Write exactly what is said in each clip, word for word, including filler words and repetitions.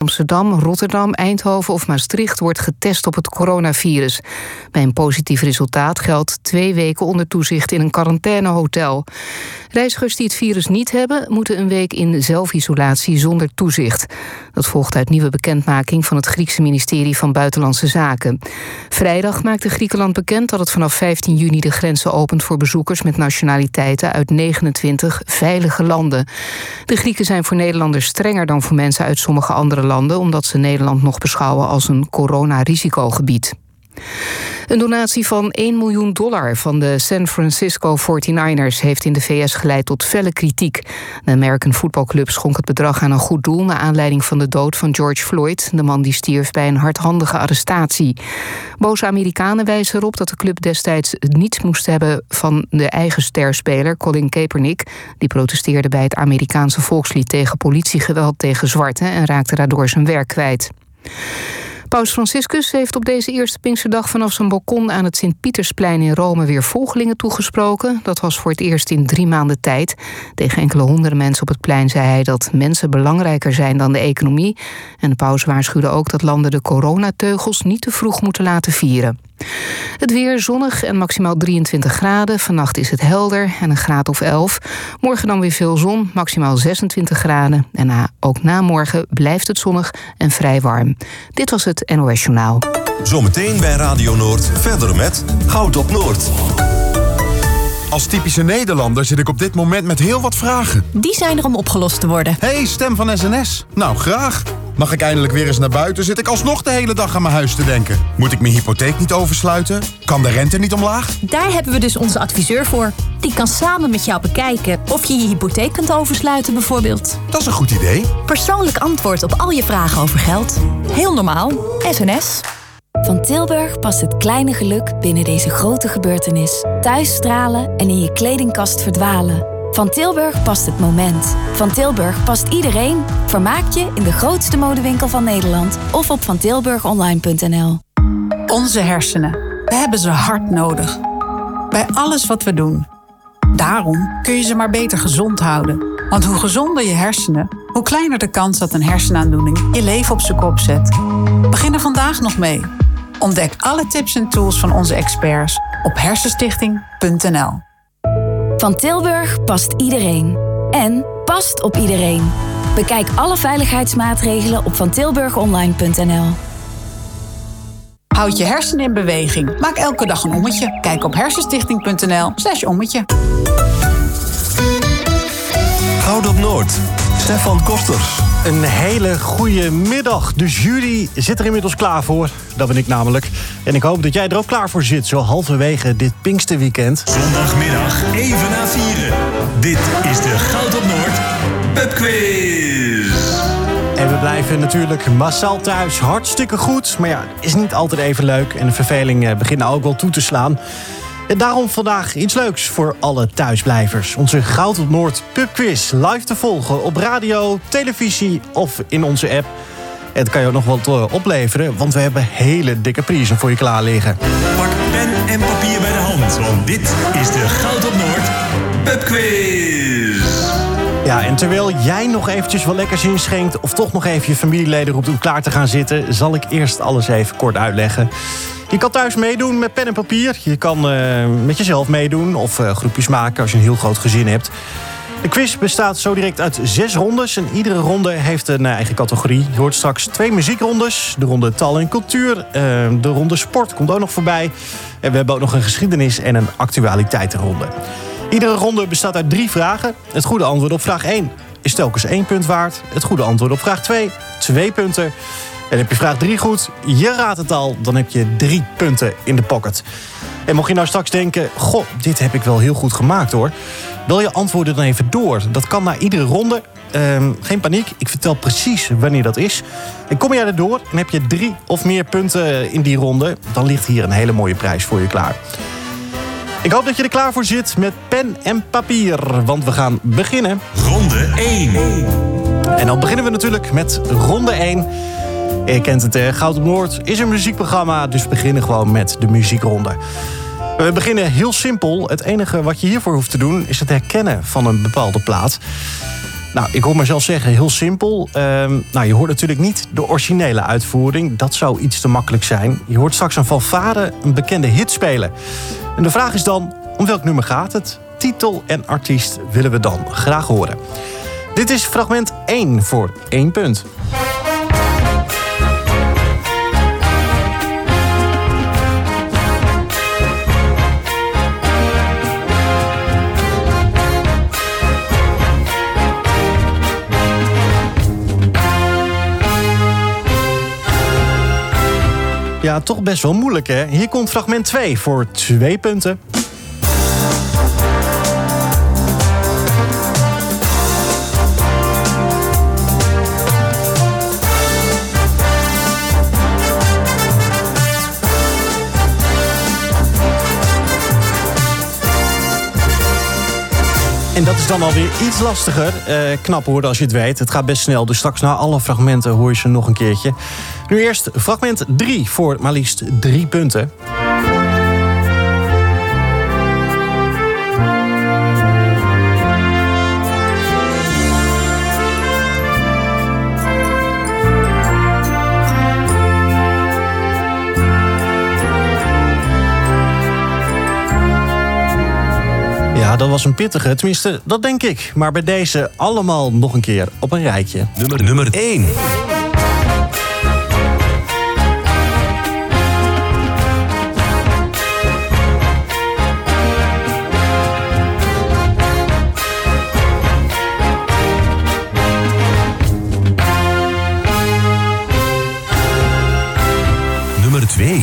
Amsterdam, Rotterdam, Eindhoven of Maastricht wordt getest op het coronavirus. Bij een positief resultaat geldt twee weken onder toezicht in een quarantainehotel. Reizigers die het virus niet hebben, moeten een week in zelfisolatie zonder toezicht. Dat volgt uit nieuwe bekendmaking van het Griekse ministerie van Buitenlandse Zaken. Vrijdag maakte Griekenland bekend dat het vanaf vijftien juni de grenzen opent voor bezoekers met nationaliteiten uit negenentwintig veilige landen. De Grieken zijn voor Nederlanders strenger dan voor mensen uit sommige andere landen, omdat ze Nederland nog beschouwen als een coronarisicogebied. Een donatie van één miljoen dollar van de San Francisco forty-niners heeft in de V S geleid tot felle kritiek. De American voetbalclub schonk het bedrag aan een goed doel naar aanleiding van de dood van George Floyd, de man die stierf bij een hardhandige arrestatie. Boze Amerikanen wijzen erop dat de club destijds niets moest hebben van de eigen sterspeler Colin Kaepernick. Die protesteerde bij het Amerikaanse volkslied tegen politiegeweld tegen zwarten en raakte daardoor zijn werk kwijt. Paus Franciscus heeft op deze eerste Pinksterdag vanaf zijn balkon aan het Sint-Pietersplein in Rome weer volgelingen toegesproken. Dat was voor het eerst in drie maanden tijd. Tegen enkele honderden mensen op het plein zei hij dat mensen belangrijker zijn dan de economie. En de paus waarschuwde ook dat landen de coronateugels niet te vroeg moeten laten vieren. Het weer zonnig en maximaal drieëntwintig graden. Vannacht is het helder en een graad of elf. Morgen dan weer veel zon, maximaal zesentwintig graden. En na, ook na morgen blijft het zonnig en vrij warm. Dit was het N O S Journaal. Zometeen bij Radio Noord verder met Goud op Noord. Als typische Nederlander zit ik op dit moment met heel wat vragen. Die zijn er om opgelost te worden. Hey, stem van S N S. Nou, graag. Mag ik eindelijk weer eens naar buiten? Zit ik alsnog de hele dag aan mijn huis te denken? Moet ik mijn hypotheek niet oversluiten? Kan de rente niet omlaag? Daar hebben we dus onze adviseur voor. Die kan samen met jou bekijken of je je hypotheek kunt oversluiten bijvoorbeeld. Dat is een goed idee. Persoonlijk antwoord op al je vragen over geld. Heel normaal. S N S. Van Tilburg past het kleine geluk binnen deze grote gebeurtenis. Thuis stralen en in je kledingkast verdwalen. Van Tilburg past het moment. Van Tilburg past iedereen. Vermaak je in de grootste modewinkel van Nederland of op van tilburg online punt n l. Onze hersenen. We hebben ze hard nodig. Bij alles wat we doen. Daarom kun je ze maar beter gezond houden. Want hoe gezonder je hersenen, hoe kleiner de kans dat een hersenaandoening je leven op zijn kop zet. Begin er vandaag nog mee. Ontdek alle tips en tools van onze experts op hersenstichting punt n l. Van Tilburg past iedereen. En past op iedereen. Bekijk alle veiligheidsmaatregelen op van tilburg online punt n l. Houd je hersenen in beweging. Maak elke dag een ommetje. Kijk op hersenstichting punt n l slash ommetje. Goud op Noord. Stefan Kosters. Een hele goede middag. Dus jullie zitten er inmiddels klaar voor. Dat ben ik namelijk. En ik hoop dat jij er ook klaar voor zit, zo halverwege dit Pinksterweekend. Zondagmiddag, even na vieren. Dit is de Goud op Noord Pubquiz. En we blijven natuurlijk massaal thuis. Hartstikke goed. Maar ja, is niet altijd even leuk. En de verveling begint nou ook wel toe te slaan. En daarom vandaag iets leuks voor alle thuisblijvers. Onze Goud op Noord Pubquiz live te volgen op radio, televisie of in onze app. En dat kan je ook nog wat opleveren, want we hebben hele dikke prijzen voor je klaar liggen. Pak pen en papier bij de hand, want dit is de Goud op Noord Pubquiz. Ja, en terwijl jij nog eventjes wat lekkers inschenkt of toch nog even je familieleden roept om klaar te gaan zitten, zal ik eerst alles even kort uitleggen. Je kan thuis meedoen met pen en papier. Je kan uh, met jezelf meedoen of uh, groepjes maken als je een heel groot gezin hebt. De quiz bestaat zo direct uit zes rondes. En iedere ronde heeft een uh, eigen categorie. Je hoort straks twee muziekrondes. De ronde taal en cultuur. Uh, de ronde sport komt ook nog voorbij. En we hebben ook nog een geschiedenis en een actualiteitenronde. Iedere ronde bestaat uit drie vragen. Het goede antwoord op vraag één is telkens één punt waard. Het goede antwoord op vraag twee, twee punten. En heb je vraag drie goed, je raadt het al, dan heb je drie punten in de pocket. En mocht je nou straks denken, goh, dit heb ik wel heel goed gemaakt hoor. Bel je antwoorden dan even door. Dat kan na iedere ronde. Um, geen paniek, ik vertel precies wanneer dat is. En kom jij erdoor en heb je drie of meer punten in die ronde, dan ligt hier een hele mooie prijs voor je klaar. Ik hoop dat je er klaar voor zit met pen en papier, want we gaan beginnen. Ronde één. En dan beginnen we natuurlijk met ronde één. Je kent het, hè? Goud op Noord is een muziekprogramma, dus we beginnen gewoon met de muziekronde. We beginnen heel simpel. Het enige wat je hiervoor hoeft te doen is het herkennen van een bepaalde plaat. Nou, ik hoor mezelf zeggen, heel simpel. Uh, nou, je hoort natuurlijk niet de originele uitvoering. Dat zou iets te makkelijk zijn. Je hoort straks een fanfare, een bekende hit spelen. En de vraag is dan, om welk nummer gaat het? Titel en artiest willen we dan graag horen. Dit is fragment één voor één punt. Ja, toch best wel moeilijk, hè? Hier komt fragment twee voor twee punten. En dat is dan alweer iets lastiger. Uh, knap hoor, als je het weet. Het gaat best snel, dus straks na alle fragmenten hoor je ze nog een keertje. Nu eerst fragment drie voor maar liefst drie punten. Ja, dat was een pittige, tenminste, dat denk ik. Maar bij deze allemaal nog een keer op een rijtje. Nummer, nummer één. Nummer twee.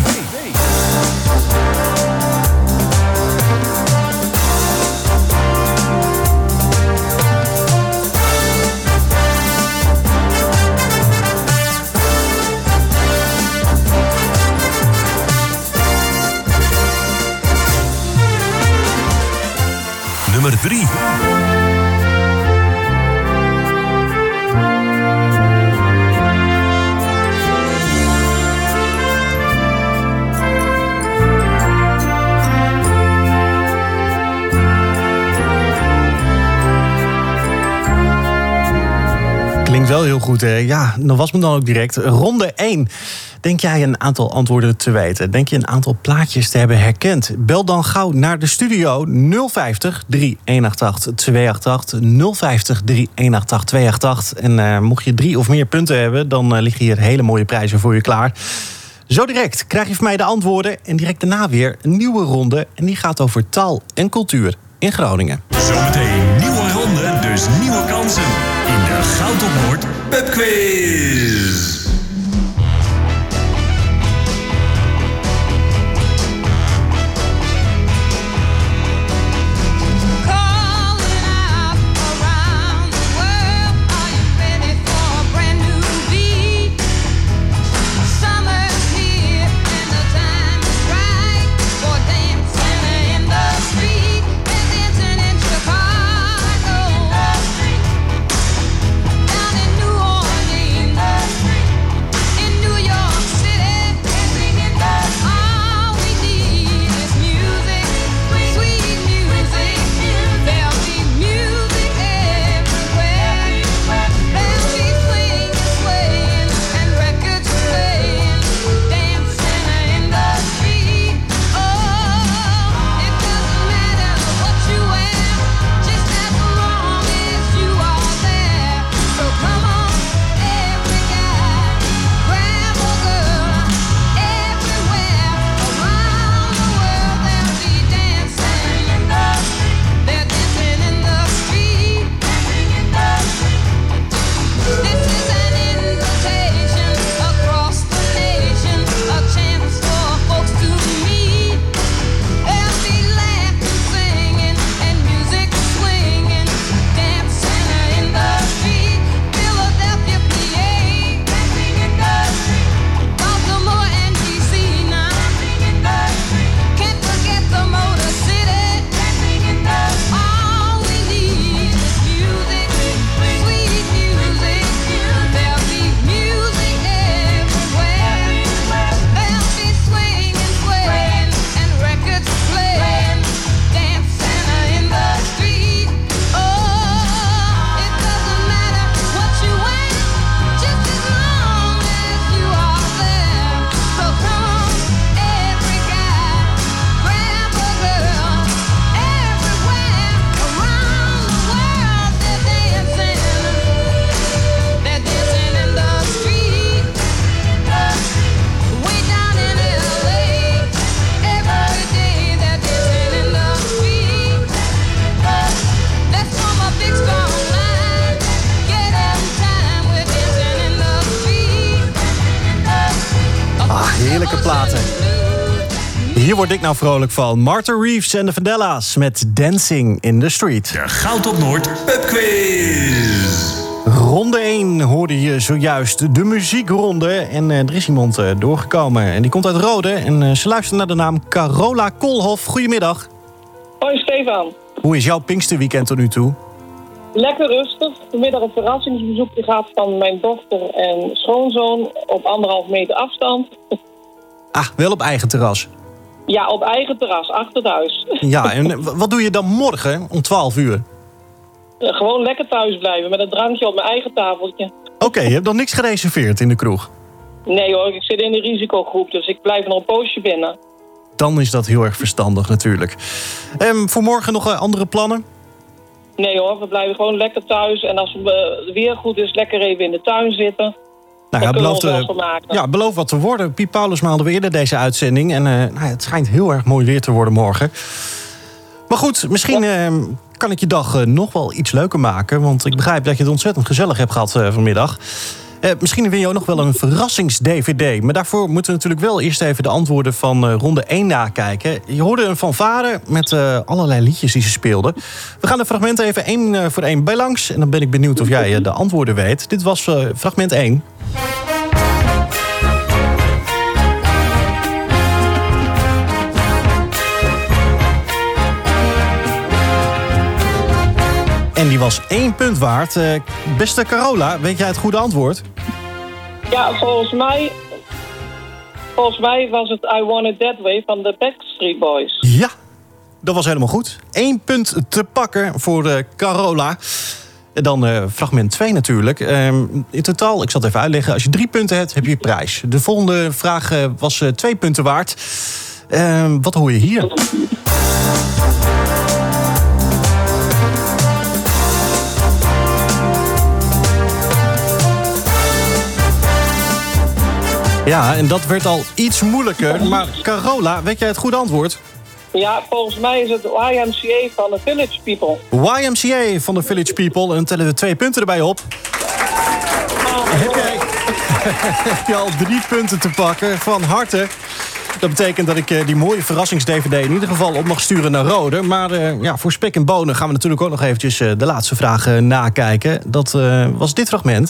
Nummer drie. Klinkt wel heel goed, hè? Ja, dat was me dan ook direct. Ronde één. Denk jij een aantal antwoorden te weten? Denk je een aantal plaatjes te hebben herkend? Bel dan gauw naar de studio nul vijftig, drie een acht acht, twee acht acht. nul vijftig, drie een acht acht, twee acht acht. En uh, mocht je drie of meer punten hebben, dan uh, liggen hier hele mooie prijzen voor je klaar. Zo direct krijg je van mij de antwoorden. En direct daarna weer een nieuwe ronde. En die gaat over taal en cultuur in Groningen. Zometeen nieuwe ronde, dus nieuwe kansen. In de Goud op Noord Pubquiz. Down in New Orleans. heerlijke platen. Hier word ik nou vrolijk van. Martha Reeves en de Vandellas met Dancing in the Street. De Goud op Noord pubquiz. Ronde één hoorde je zojuist, de muziekronde. En uh, er is iemand uh, doorgekomen en die komt uit Rode. En uh, ze luistert naar de naam Carola Koolhof. Goedemiddag. Hoi Stefan. Hoe is jouw Pinksterweekend tot nu toe? Lekker rustig. Vanmiddag een verrassingsbezoekje gehad van mijn dochter en schoonzoon op anderhalf meter afstand. Ah, wel op eigen terras. Ja, op eigen terras, achter het huis. Ja, en wat doe je dan morgen om twaalf uur? Gewoon lekker thuis blijven met een drankje op mijn eigen tafeltje. Oké, okay, je hebt nog niks gereserveerd in de kroeg? Nee hoor, ik zit in de risicogroep, dus ik blijf nog een poosje binnen. Dan is dat heel erg verstandig natuurlijk. Um, voor morgen nog uh, andere plannen? Nee hoor, we blijven gewoon lekker thuis. En als het weer goed is, lekker even in de tuin zitten. Nou ja, beloof, uh, ja, beloof wat te worden. Piet Paulus maalde we eerder deze uitzending. En uh, nou, het schijnt heel erg mooi weer te worden morgen. Maar goed, misschien uh, kan ik je dag uh, nog wel iets leuker maken. Want ik begrijp dat je het ontzettend gezellig hebt gehad uh, vanmiddag. Uh, misschien win je ook nog wel een verrassings-D V D. Maar daarvoor moeten we natuurlijk wel eerst even de antwoorden van uh, ronde één nakijken. Je hoorde een fanfare met uh, allerlei liedjes die ze speelden. We gaan de fragmenten even één uh, voor één bij langs. En dan ben ik benieuwd of jij uh, de antwoorden weet. Dit was uh, fragment één. En die was één punt waard. Uh, beste Carola, weet jij het goede antwoord? Ja, volgens mij... Volgens mij was het I Want It That Way van de Backstreet Boys. Ja, dat was helemaal goed. Eén punt te pakken voor uh, Carola. En dan uh, fragment twee natuurlijk. Uh, in totaal, ik zal het even uitleggen. Als je drie punten hebt, heb je je prijs. De volgende vraag uh, was uh, twee punten waard. Uh, wat hoor je hier? Ja, en dat werd al iets moeilijker. Maar Carola, weet jij het goede antwoord? Ja, volgens mij is het Y M C A van de Village People. Y M C A van de Village People. En dan tellen we twee punten erbij op. Oh. Heb jij heb je al drie punten te pakken? Van harte. Dat betekent dat ik uh, die mooie verrassings-D V D in ieder geval op mag sturen naar Rode. Maar uh, ja, voor spek en bonen gaan we natuurlijk ook nog eventjes uh, de laatste vraag uh, nakijken. Dat uh, was dit fragment.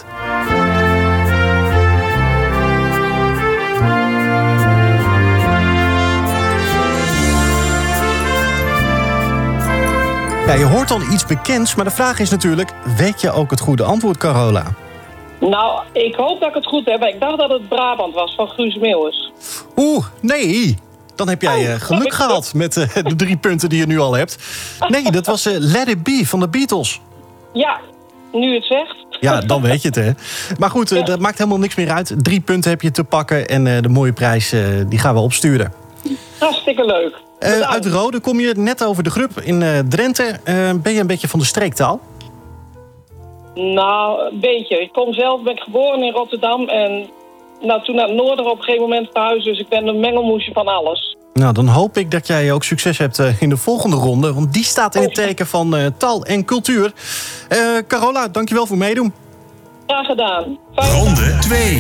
Ja, je hoort dan iets bekends, maar de vraag is natuurlijk... weet je ook het goede antwoord, Carola? Nou, ik hoop dat ik het goed heb. Ik dacht dat het Brabant was, van Guus Meeuwis. Oeh, nee. Dan heb jij uh, geluk gehad met uh, de drie punten die je nu al hebt. Nee, dat was uh, Let It Be van de Beatles. Ja, nu het zegt. Ja, dan weet je het, hè. Maar goed, uh, dat maakt helemaal niks meer uit. Drie punten heb je te pakken en uh, de mooie prijs uh, die gaan we opsturen. Hartstikke leuk. Uh, uit Rode kom je net over de Grup in uh, Drenthe. Uh, ben je een beetje van de streektaal? Nou, een beetje. Ik kom zelf, ben ik geboren in Rotterdam. En nou, toen naar het noorden op een gegeven moment verhuisd. Dus ik ben een mengelmoesje van alles. Nou, dan hoop ik dat jij ook succes hebt uh, in de volgende ronde. Want die staat in het teken van uh, taal en cultuur. Uh, Carola, dankjewel voor meedoen. Graag gedaan. Fijn. Ronde twee.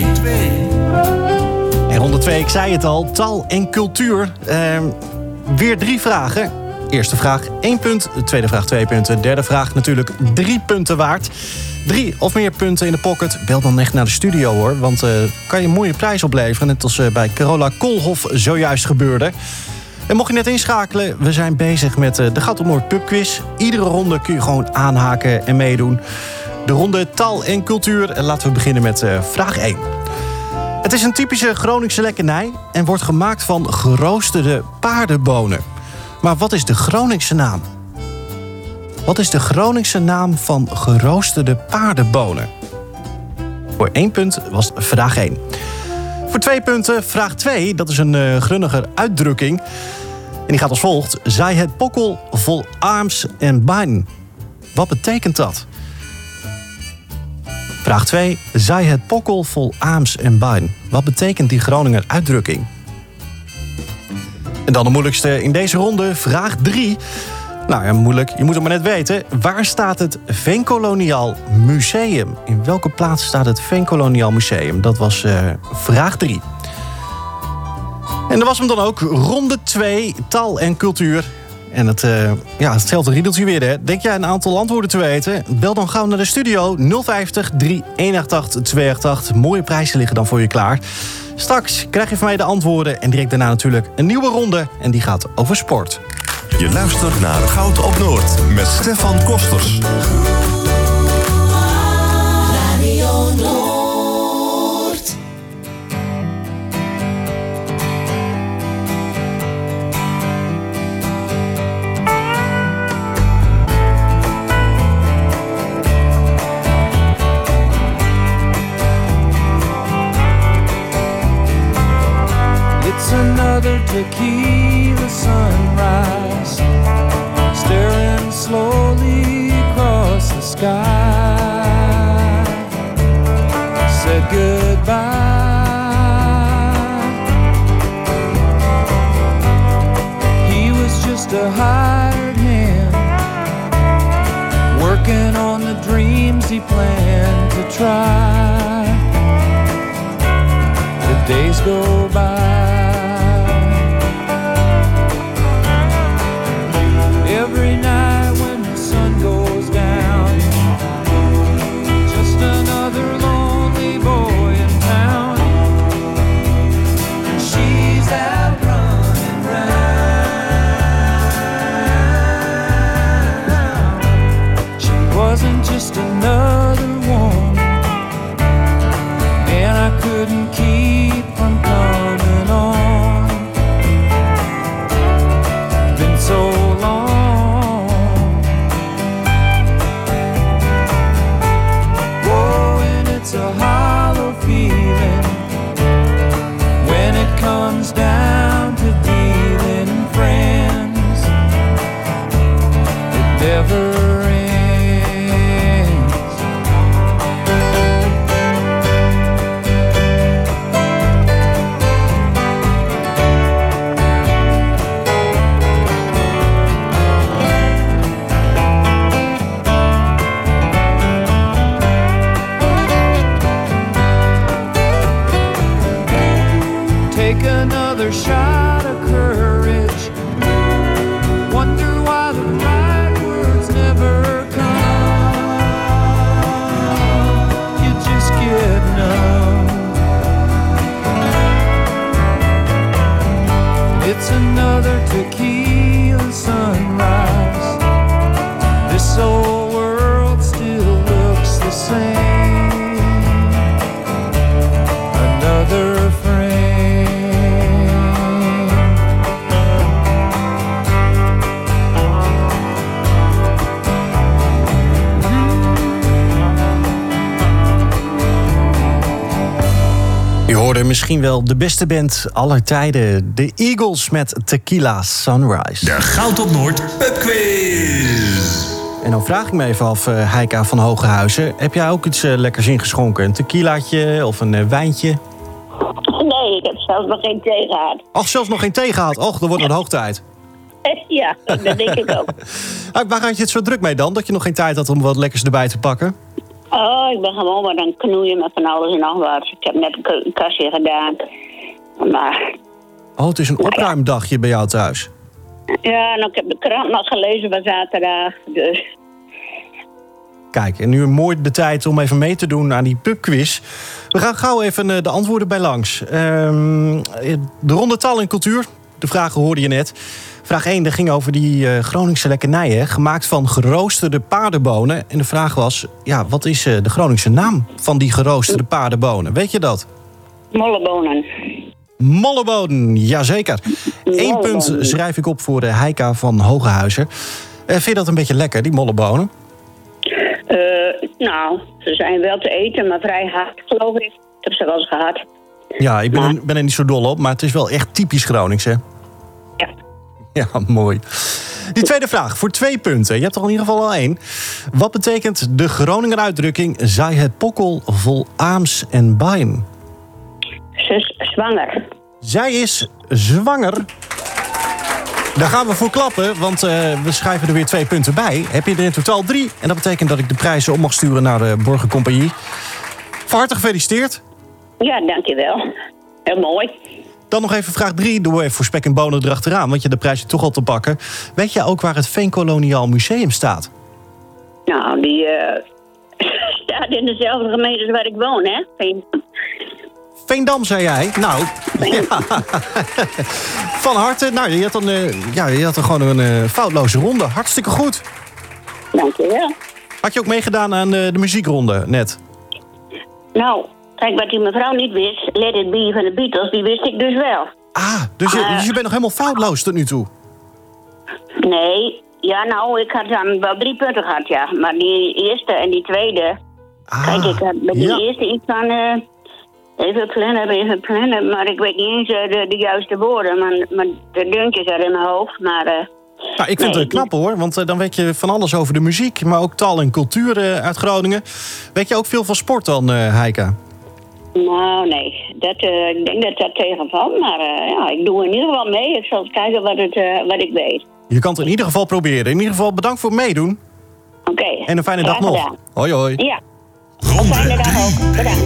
En ronde twee, ik zei het al, taal en cultuur. Uh, weer drie vragen. Eerste vraag één punt, tweede vraag twee punten. Derde vraag natuurlijk drie punten waard. Drie of meer punten in de pocket. Bel dan echt naar de studio hoor. Want uh, kan je een mooie prijs opleveren. Net als uh, bij Carola Koolhof zojuist gebeurde. En mocht je net inschakelen, we zijn bezig met uh, de Goud op Noord pubquiz. Iedere ronde kun je gewoon aanhaken en meedoen. De ronde taal en cultuur. En laten we beginnen met uh, vraag één. Het is een typische Groningse lekkernij en wordt gemaakt van geroosterde paardenbonen. Maar wat is de Groningse naam? Wat is de Groningse naam van geroosterde paardenbonen? Voor één punt was vraag één. Voor twee punten vraag twee, dat is een uh, grunniger uitdrukking. En die gaat als volgt. Zij het pokkel vol arms en beinen. Wat betekent dat? Vraag twee. Zij het pokkel vol arms en beinen. Wat betekent die Groninger uitdrukking? En dan de moeilijkste in deze ronde, vraag drie. Nou ja, moeilijk. Je moet het maar net weten. Waar staat het Veenkoloniaal Museum? In welke plaats staat het Veenkoloniaal Museum? Dat was uh, vraag drie. En dat was hem dan ook, ronde twee, taal en cultuur. En het, uh, ja, hetzelfde riedeltje weer, hè. Denk jij een aantal antwoorden te weten? Bel dan gauw naar de studio nul vijftig, drie eenenachttachtig, tweeënachttachtig. Mooie prijzen liggen dan voor je klaar. Straks krijg je van mij de antwoorden en direct daarna natuurlijk een nieuwe ronde. En die gaat over sport. Je luistert naar Goud op Noord met Stefan Kosters. Radio Noord. It's another tequila sunrise, staring slowly across the sky. Said goodbye. He was just a hired hand, working on the dreams he planned to try. The days go by. Every night when the sun goes down, just another lonely boy in town. She's out running round. She wasn't just another woman, and I couldn't keep from coming on. Been so long. It's a hollow feeling when it comes down to dealing friends. It never ends. Take another shot of courage. Wonder why the right words never come. You just get numb. It's another tequila sunrise. This whole world still looks the same. Another friend. Je hoorde misschien wel de beste band aller tijden. De Eagles met Tequila Sunrise. De Goud op Noord pubquiz. En dan vraag ik me even af, uh, Heika van Hogehuizen. Heb jij ook iets uh, lekkers ingeschonken? Een tequilaatje of een uh, wijntje? Nee, ik heb zelfs nog geen thee gehad. Ach, zelfs nog geen thee gehad? Och, dan wordt het hoog tijd. Ja, dat denk ik ook. Waar had je het zo druk mee dan? Dat je nog geen tijd had om wat lekkers erbij te pakken? Oh, ik ben gewoon maar aan het knoeien met van alles en nog wat. Ik heb net een kastje gedaan. Maar... Oh, het is een opruimdagje bij jou thuis. Ja, en ik heb de krant nog gelezen van zaterdag, dus... Kijk, en nu mooi de tijd om even mee te doen aan die pubquiz. We gaan gauw even de antwoorden bij langs. Um, de ronde taal en cultuur. De vragen hoorde je net. Vraag één, dat ging over die uh, Groningse lekkernijen, gemaakt van geroosterde paardenbonen. En de vraag was, ja, wat is uh, de Groningse naam van die geroosterde paardenbonen? Weet je dat? Mollebonen. Mollebonen, jazeker. Eén punt schrijf ik op voor de Heika van Hogehuizen. Uh, vind je dat een beetje lekker, die mollebonen? Uh, nou, ze zijn wel te eten, maar vrij hard, geloof ik. Ik heb ze wel eens gehad. Ja, ik ben, maar... er, ben er niet zo dol op, maar het is wel echt typisch Gronings, hè? Ja. Ja, mooi. Die tweede vraag, voor twee punten. Je hebt er in ieder geval al één. Wat betekent de Groninger uitdrukking... zij het pokkel vol aams en baien? Ze is zwanger. Zij is zwanger. Daar gaan we voor klappen, want uh, we schrijven er weer twee punten bij. Heb je er in totaal drie. En dat betekent dat ik de prijzen op mag sturen naar de Borgencompagnie. Van harte gefeliciteerd. Ja, dankjewel. Heel mooi. Dan nog even vraag drie. Doe even voor spek en bonen erachteraan, want je de prijs je toch al te pakken. Weet je ook waar het Veenkoloniaal Museum staat? Nou, die uh, staat in dezelfde gemeente als waar ik woon, hè? Veendam. Veendam, zei jij? Nou, ja. Van harte. Nou, je had dan, uh, ja, je had dan gewoon een uh, foutloze ronde. Hartstikke goed. Dankjewel. Had je ook meegedaan aan de, de muziekronde net? Nou, kijk, wat die mevrouw niet wist, Let It Be van de Beatles, die wist ik dus wel. Ah, dus je, uh, dus je bent nog helemaal foutloos tot nu toe? Nee, ja, nou, ik had dan wel drie punten gehad, ja. Maar die eerste en die tweede... Ah, kijk, ik had bij die ja. eerste iets van... Uh, even plannen, even plannen, maar ik weet niet eens uh, de, de juiste woorden. Maar, maar de deuntjes er in mijn hoofd, maar... Uh, nou, ik vind nee, het knap hoor, want uh, dan weet je van alles over de muziek... maar ook taal en cultuur uh, uit Groningen. Weet je ook veel van sport dan, uh, Heike? Nou, nee. Dat, uh, ik denk dat dat tegenvalt, maar uh, ja, ik doe in ieder geval mee. Ik zal kijken wat, het, uh, wat ik weet. Je kan het in ieder geval proberen. In ieder geval bedankt voor het meedoen. Oké. Okay. En een fijne dag nog. Gedaan. Hoi, hoi. Ja. Een fijne dag ook. Bedankt.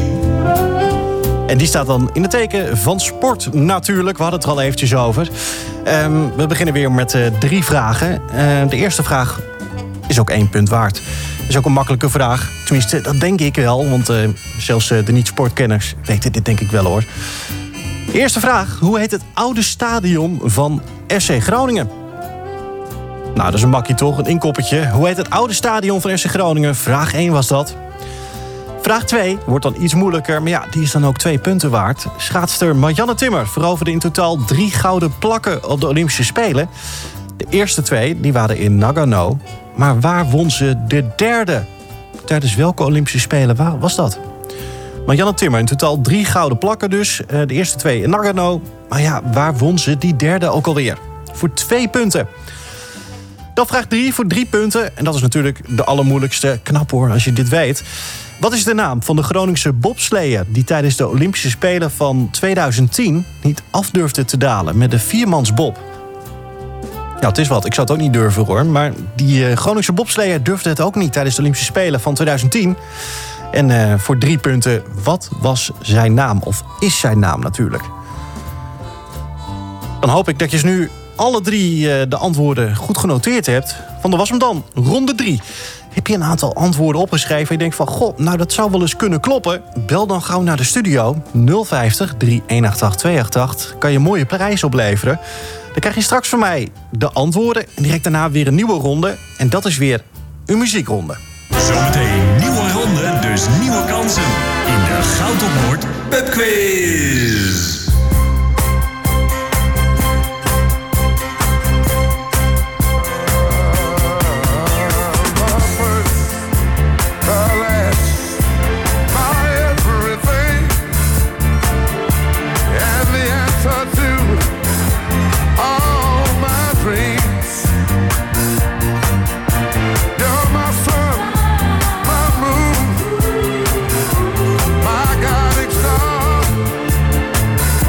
En die staat dan in het teken van sport natuurlijk. We hadden het er al eventjes over. Um, we beginnen weer met uh, drie vragen. Uh, de eerste vraag is ook één punt waard. Dat is ook een makkelijke vraag. Tenminste, dat denk ik wel. Want uh, zelfs uh, de niet-sportkenners weten dit denk ik wel hoor. De eerste vraag. Hoe heet het oude stadion van F C Groningen? Nou, dat is een makkie toch, een inkoppertje. Hoe heet het oude stadion van F C Groningen? Vraag één was dat. Vraag twee wordt dan iets moeilijker, maar ja, die is dan ook twee punten waard. Schaatster Marianne Timmer veroverde in totaal drie gouden plakken op de Olympische Spelen. De eerste twee die waren in Nagano, maar waar won ze de derde? Tijdens welke Olympische Spelen was dat? Marianne Timmer, in totaal drie gouden plakken dus. De eerste twee in Nagano, maar ja, waar won ze die derde ook alweer? Voor twee punten. Dan vraag drie voor drie punten. En dat is natuurlijk de allermoeilijkste. Knap hoor, als je dit weet. Wat is de naam van de Groningse bobsleeër die tijdens de Olympische Spelen van tweeduizend tien niet af durfde te dalen met de viermansbob? Ja, het is wat. Ik zou het ook niet durven hoor. Maar die uh, Groningse bobsleeër durfde het ook niet tijdens de Olympische Spelen van tweeduizend tien. En uh, voor drie punten, wat was zijn naam? Of is zijn naam natuurlijk? Dan hoop ik dat je nu alle drie uh, de antwoorden goed genoteerd hebt. Want dat was hem dan, ronde drie. Heb je een aantal antwoorden opgeschreven en je denkt van... goh, nou dat zou wel eens kunnen kloppen? Bel dan gauw naar de studio. nul vijftig, drie een acht acht, twee acht acht. Kan je een mooie prijs opleveren. Dan krijg je straks van mij de antwoorden. En direct daarna weer een nieuwe ronde. En dat is weer een muziekronde. Zometeen nieuwe ronde, dus nieuwe kansen. In de Goud op Noord Pubquiz. My guiding star.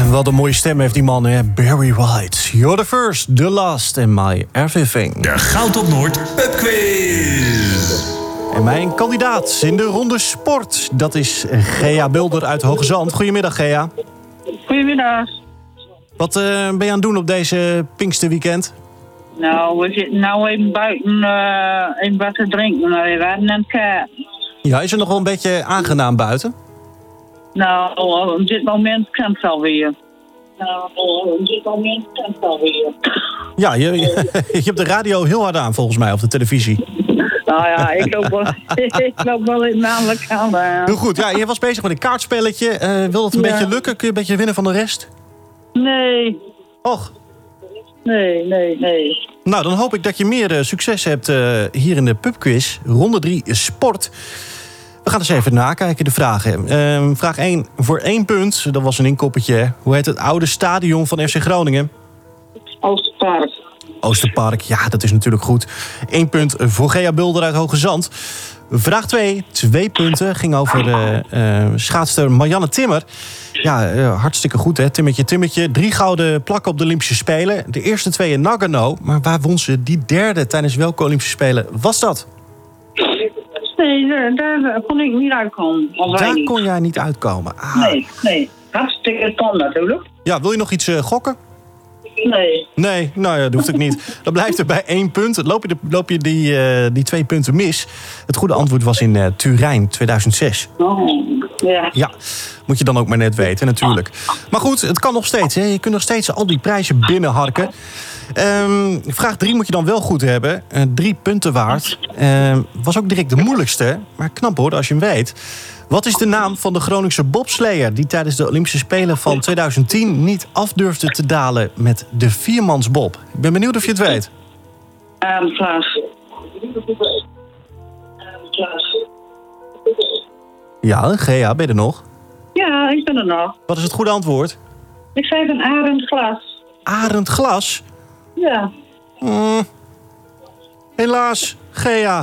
Wat een mooie stem heeft die man, hè? Barry White. You're the first, the last and my everything. De Goud op Noord pubquiz. En mijn kandidaat in de ronde sport, dat is Gea Bulder uit Hoge Zand. Goedemiddag, Gea. Goedemiddag. Wat uh, ben je aan het doen op deze Pinksterweekend? Nou, we zitten nou even buiten uh, even wat te drinken. Nou, we waren aan het kaarten. Ja, is het nog wel een beetje aangenaam buiten? Nou, op dit moment kan het alweer. Nou, op dit moment kan het alweer. Ja, je, je, je hebt de radio heel hard aan volgens mij, of de televisie. Nou ja, ik loop wel, ik loop wel in namelijk aan. Uh. Heel goed, ja, je was bezig met een kaartspelletje. Uh, wil het een Ja. beetje lukken? Kun je een beetje winnen van de rest? Nee. Och. Nee, nee, nee. Nou, dan hoop ik dat je meer uh, succes hebt uh, hier in de pubquiz. Ronde drie sport. We gaan eens even nakijken, de vragen. Uh, vraag één voor één punt. Dat was een inkoppertje. Hoe heet het oude stadion van F C Groningen? Oosterpark. Oosterpark, ja, dat is natuurlijk goed. Eén punt voor Gea Bulder uit Hoge Zand. Vraag twee, twee punten. Ging over de uh, schaatster Marianne Timmer. Ja, uh, hartstikke goed, hè? Timmertje, Timmertje. Drie gouden plakken op de Olympische Spelen. De eerste twee in Nagano. Maar waar won ze die derde tijdens welke Olympische Spelen was dat? Nee, daar, daar kon ik niet uitkomen. Daar niet. kon jij niet uitkomen. Ah. Nee, nee. Hartstikke tom natuurlijk. Ja, wil je nog iets uh, gokken? Nee. Nee, nou ja, dat hoeft ook niet. Dan blijft er bij één punt. Loop je, de, loop je die, uh, die twee punten mis. Het goede antwoord was in uh, Turijn, tweeduizend zes. Oh, ja. Ja, moet je dan ook maar net weten, natuurlijk. Maar goed, het kan nog steeds. Hè. Je kunt nog steeds al die prijzen binnenharken. Um, vraag drie moet je dan wel goed hebben. Uh, drie punten waard. Uh, was ook direct de moeilijkste. Maar knap hoor, als je hem weet. Wat is de naam van de Groningse bobsleer die tijdens de Olympische Spelen van tweeduizend tien niet af durfde te dalen met de viermansbob? Ik ben benieuwd of je het weet. Um, Klaas. Ja, Gea, ben je er nog? Ja, ik ben er nog. Wat is het goede antwoord? Ik zei een Arend Glas. Arend Glas? Ja. Mm, helaas, Gea.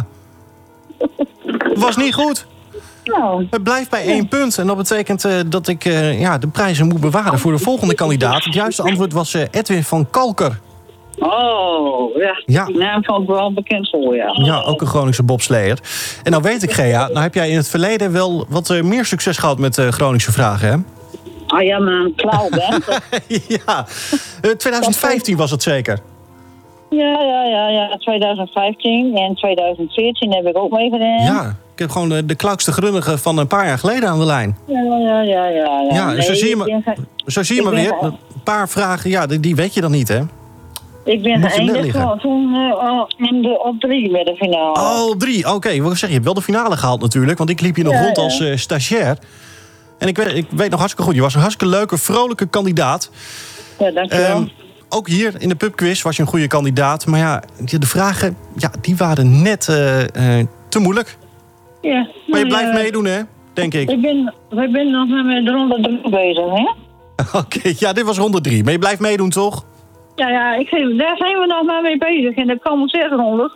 Was niet goed. Nou. Het blijft bij één punt. En dat betekent uh, dat ik uh, ja, de prijzen moet bewaren voor de volgende kandidaat. Het juiste antwoord was uh, Edwin van Kalker. Oh, ja. Ja. Die naam van wel bekend voor, ja. Ja, ook een Groningse bobsleer. En nou weet ik, Gea, nou heb jij in het verleden wel wat uh, meer succes gehad met uh, Groningse vragen, hè? Ah ja, maar een klauw bent. Ja, uh, twintig vijftien was het zeker. Ja, ja, ja, ja. twintig vijftien en twintig veertien heb ik ook meegedaan. Ja, ik heb gewoon de, de klauwste grunnige van een paar jaar geleden aan de lijn. Ja, ja, ja, ja. Ja, ja nee, zo zie je ik maar, ben, zo zie je ik maar ben, weer. Een paar vragen, ja, die, die weet je dan niet, hè? Ik ben Moet je net geëindigd liggen. toen uh, in de, op drie bij de finale. Oh, op drie. Oké, okay. Ik wil zeggen, je hebt wel de finale gehaald natuurlijk. Want ik liep hier nog Ja, rond ja. als uh, stagiair. En ik weet, ik weet nog hartstikke goed. Je was een hartstikke leuke, vrolijke kandidaat. Ja, dankjewel. Um, ook hier in de pubquiz was je een goede kandidaat. Maar ja, de vragen, ja, die waren net uh, uh, te moeilijk. Ja, Maar je nou, blijft ja, meedoen, hè? Denk ik. Ik ben, we zijn nog met de ronde drie bezig, hè? Oké, okay, ja, dit was ronde drie. Maar je blijft meedoen, toch? Ja, ja, ik zeg, daar zijn we nog maar mee bezig. En dat komen zes ronden.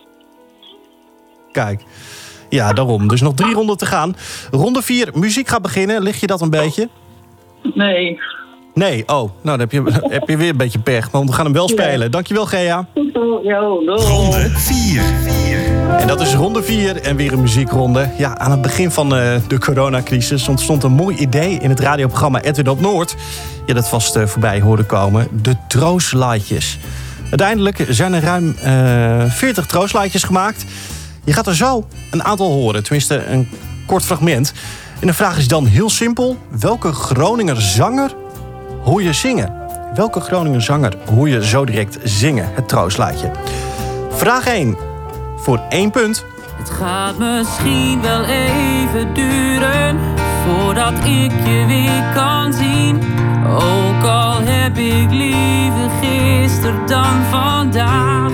Kijk. Ja, daarom. Dus nog drie ronden te gaan. Ronde vier, muziek gaat beginnen. Lig je dat een beetje? Nee. Nee, oh. Nou, dan heb je, heb je weer een beetje pech. Maar we gaan hem wel spelen. Dankjewel, Gea. Jo, Ronde vier. En dat is ronde vier en weer een muziekronde. Ja, aan het begin van uh, de coronacrisis ontstond een mooi idee in het radioprogramma Edwin op Noord. Je dat vast uh, voorbij hoorde komen. De troostlaatjes. Uiteindelijk zijn er ruim uh, veertig troostlaatjes gemaakt. Je gaat er zo een aantal horen, tenminste een kort fragment. En de vraag is dan heel simpel. Welke Groninger zanger hoor je zingen? Welke Groninger zanger hoor je zo direct zingen, het troostlaatje? Vraag één. Voor één punt. Het gaat misschien wel even duren voordat ik je weer kan zien. Ook al heb ik liever gisteren dan vandaag.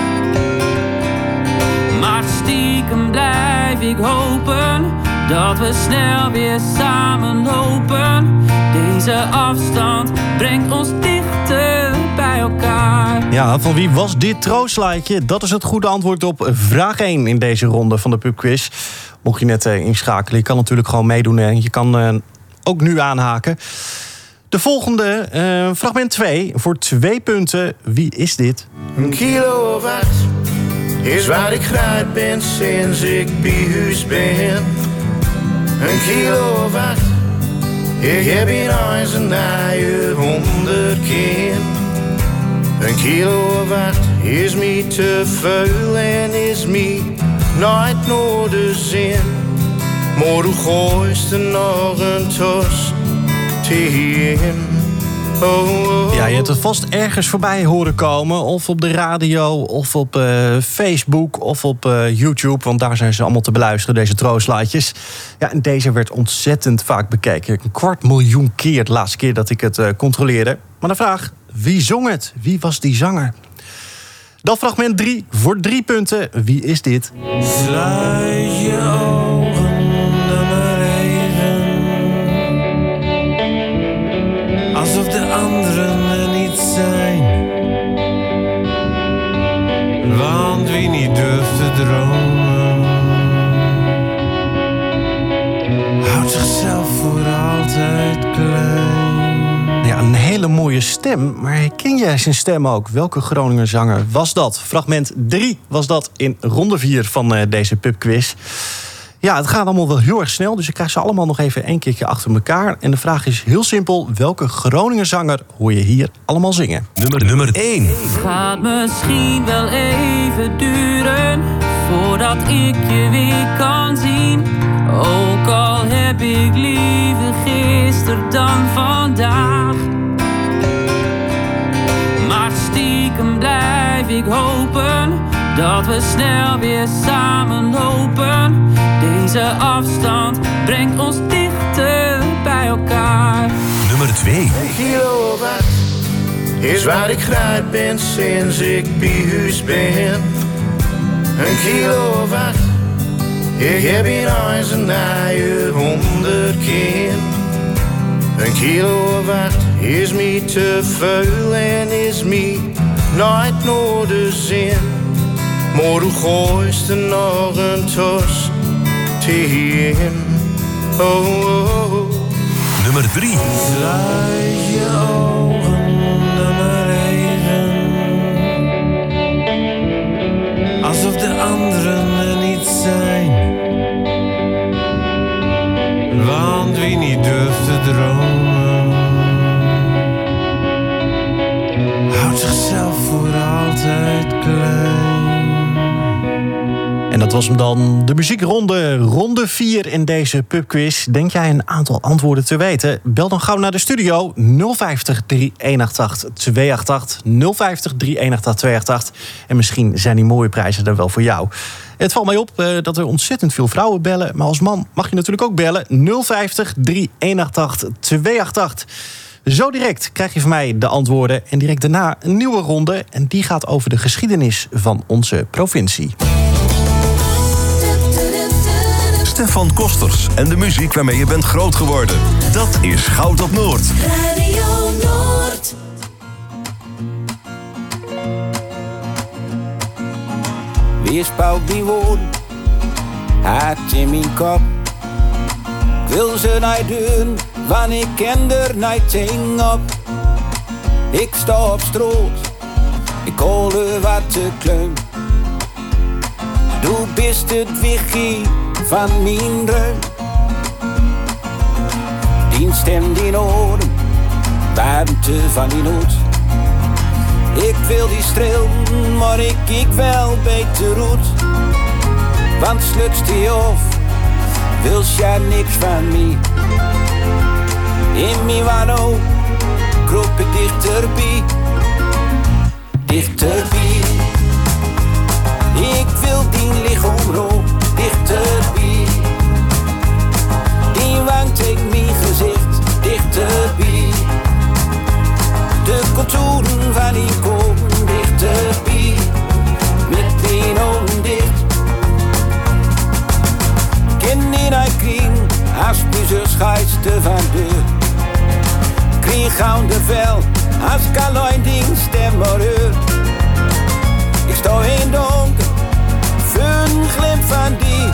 Maar stiekem blijf ik hopen dat we snel weer samen lopen. Deze afstand brengt ons dichter bij elkaar. Ja, van wie was dit troostlaatje? Dat is het goede antwoord op vraag één in deze ronde van de pubquiz. Mocht je net uh, inschakelen, je kan natuurlijk gewoon meedoen en je kan uh, ook nu aanhaken. De volgende, uh, fragment twee, voor twee punten. Wie is dit? Een kilo of acht is waar ik graag ben sinds ik bij huis ben. Een kilo of acht, ik heb in huis een naaie honderd kind. Een kilo of acht is me te veel en is me nooit naar de zin. Maar hoe gooist er nog een tos tegen? Oh, oh. Ja, je hebt het vast ergens voorbij horen komen. Of op de radio, of op uh, Facebook, of op uh, YouTube. Want daar zijn ze allemaal te beluisteren, deze troostlaatjes. Ja, en deze werd ontzettend vaak bekeken. Een kwart miljoen keer de laatste keer dat ik het uh, controleerde. Maar de vraag, wie zong het? Wie was die zanger? Dan fragment drie, voor drie punten. Wie is dit? Sluit je ogen dan maar even. Alsof de anderen er niet zijn. Want wie niet durft te dromen, houdt zichzelf voor altijd klein. Ja, een hele mooie stem, maar herken jij zijn stem ook? Welke Groninger zanger was dat? Fragment drie was dat in ronde vier van uh, deze pubquiz. Ja, het gaat allemaal wel heel erg snel, dus ik krijg ze allemaal nog even één keertje achter elkaar. En de vraag is heel simpel, welke Groninger zanger hoor je hier allemaal zingen? Nummer, nummer één. Het gaat misschien wel even duren voordat ik je weer kan zien. Ook al heb ik liever gisteren dan vandaag. Maar stiekem blijf ik hopen dat we snel weer samen lopen. Deze afstand brengt ons dichter bij elkaar. Nummer twee. Een kilo of acht is waar ik graag ben sinds ik bij huis ben. Een kilo of acht, ik heb in huis een naaie honderd kind. Een kilo of acht is me te veel en is me nooit naar de zin. Maar hoe gooist er nog een tos tegen? Oh, oh, oh. Nummer drie. Sluit je ogen dan maar even. Alsof de anderen er niet zijn. Want wie niet durft te dromen, houdt zichzelf voor altijd klein. En dat was hem dan, de muziekronde, ronde vier in deze pubquiz. Denk jij een aantal antwoorden te weten? Bel dan gauw naar de studio nul vijftig, drie een acht acht, twee acht acht. nul vijftig, drie een acht acht, twee acht acht. En misschien zijn die mooie prijzen er wel voor jou. Het valt mij op uh, dat er ontzettend veel vrouwen bellen. Maar als man mag je natuurlijk ook bellen. nul vijftig, drie een acht acht, twee acht acht. Zo direct krijg je van mij de antwoorden. En direct daarna een nieuwe ronde. En die gaat over de geschiedenis van onze provincie. Stefan Kosters en de muziek waarmee je bent groot geworden. Dat is Goud op Noord. Radio Noord. Wie spouwt die woorden? Haat in mijn kop. Wil ze niet doen, want ik ken er niet ting op. Ik sta op stroot, ik hoor er wat te klein. Du bist het wichtig van mijn droom. Die stem, die oren, warmte van die nood. Ik wil die streel, maar ik ik wel beter roet. Want slukst die of, wil jij niks van mij. In mijn wano, kroop ik dichterbij. Dichterbij. Ik wil die lichaam roep, dichterbij. Die wang tegen mijn gezicht, dichterbij. De contouren van die kop, dichterbij. Met mijn ogen dicht. Ken in een kring, als buzer scheidste van deur. Kring gauw de vel, als ik alleen ding stem maar hoor. Ik sta in donker, voor een glimp van die.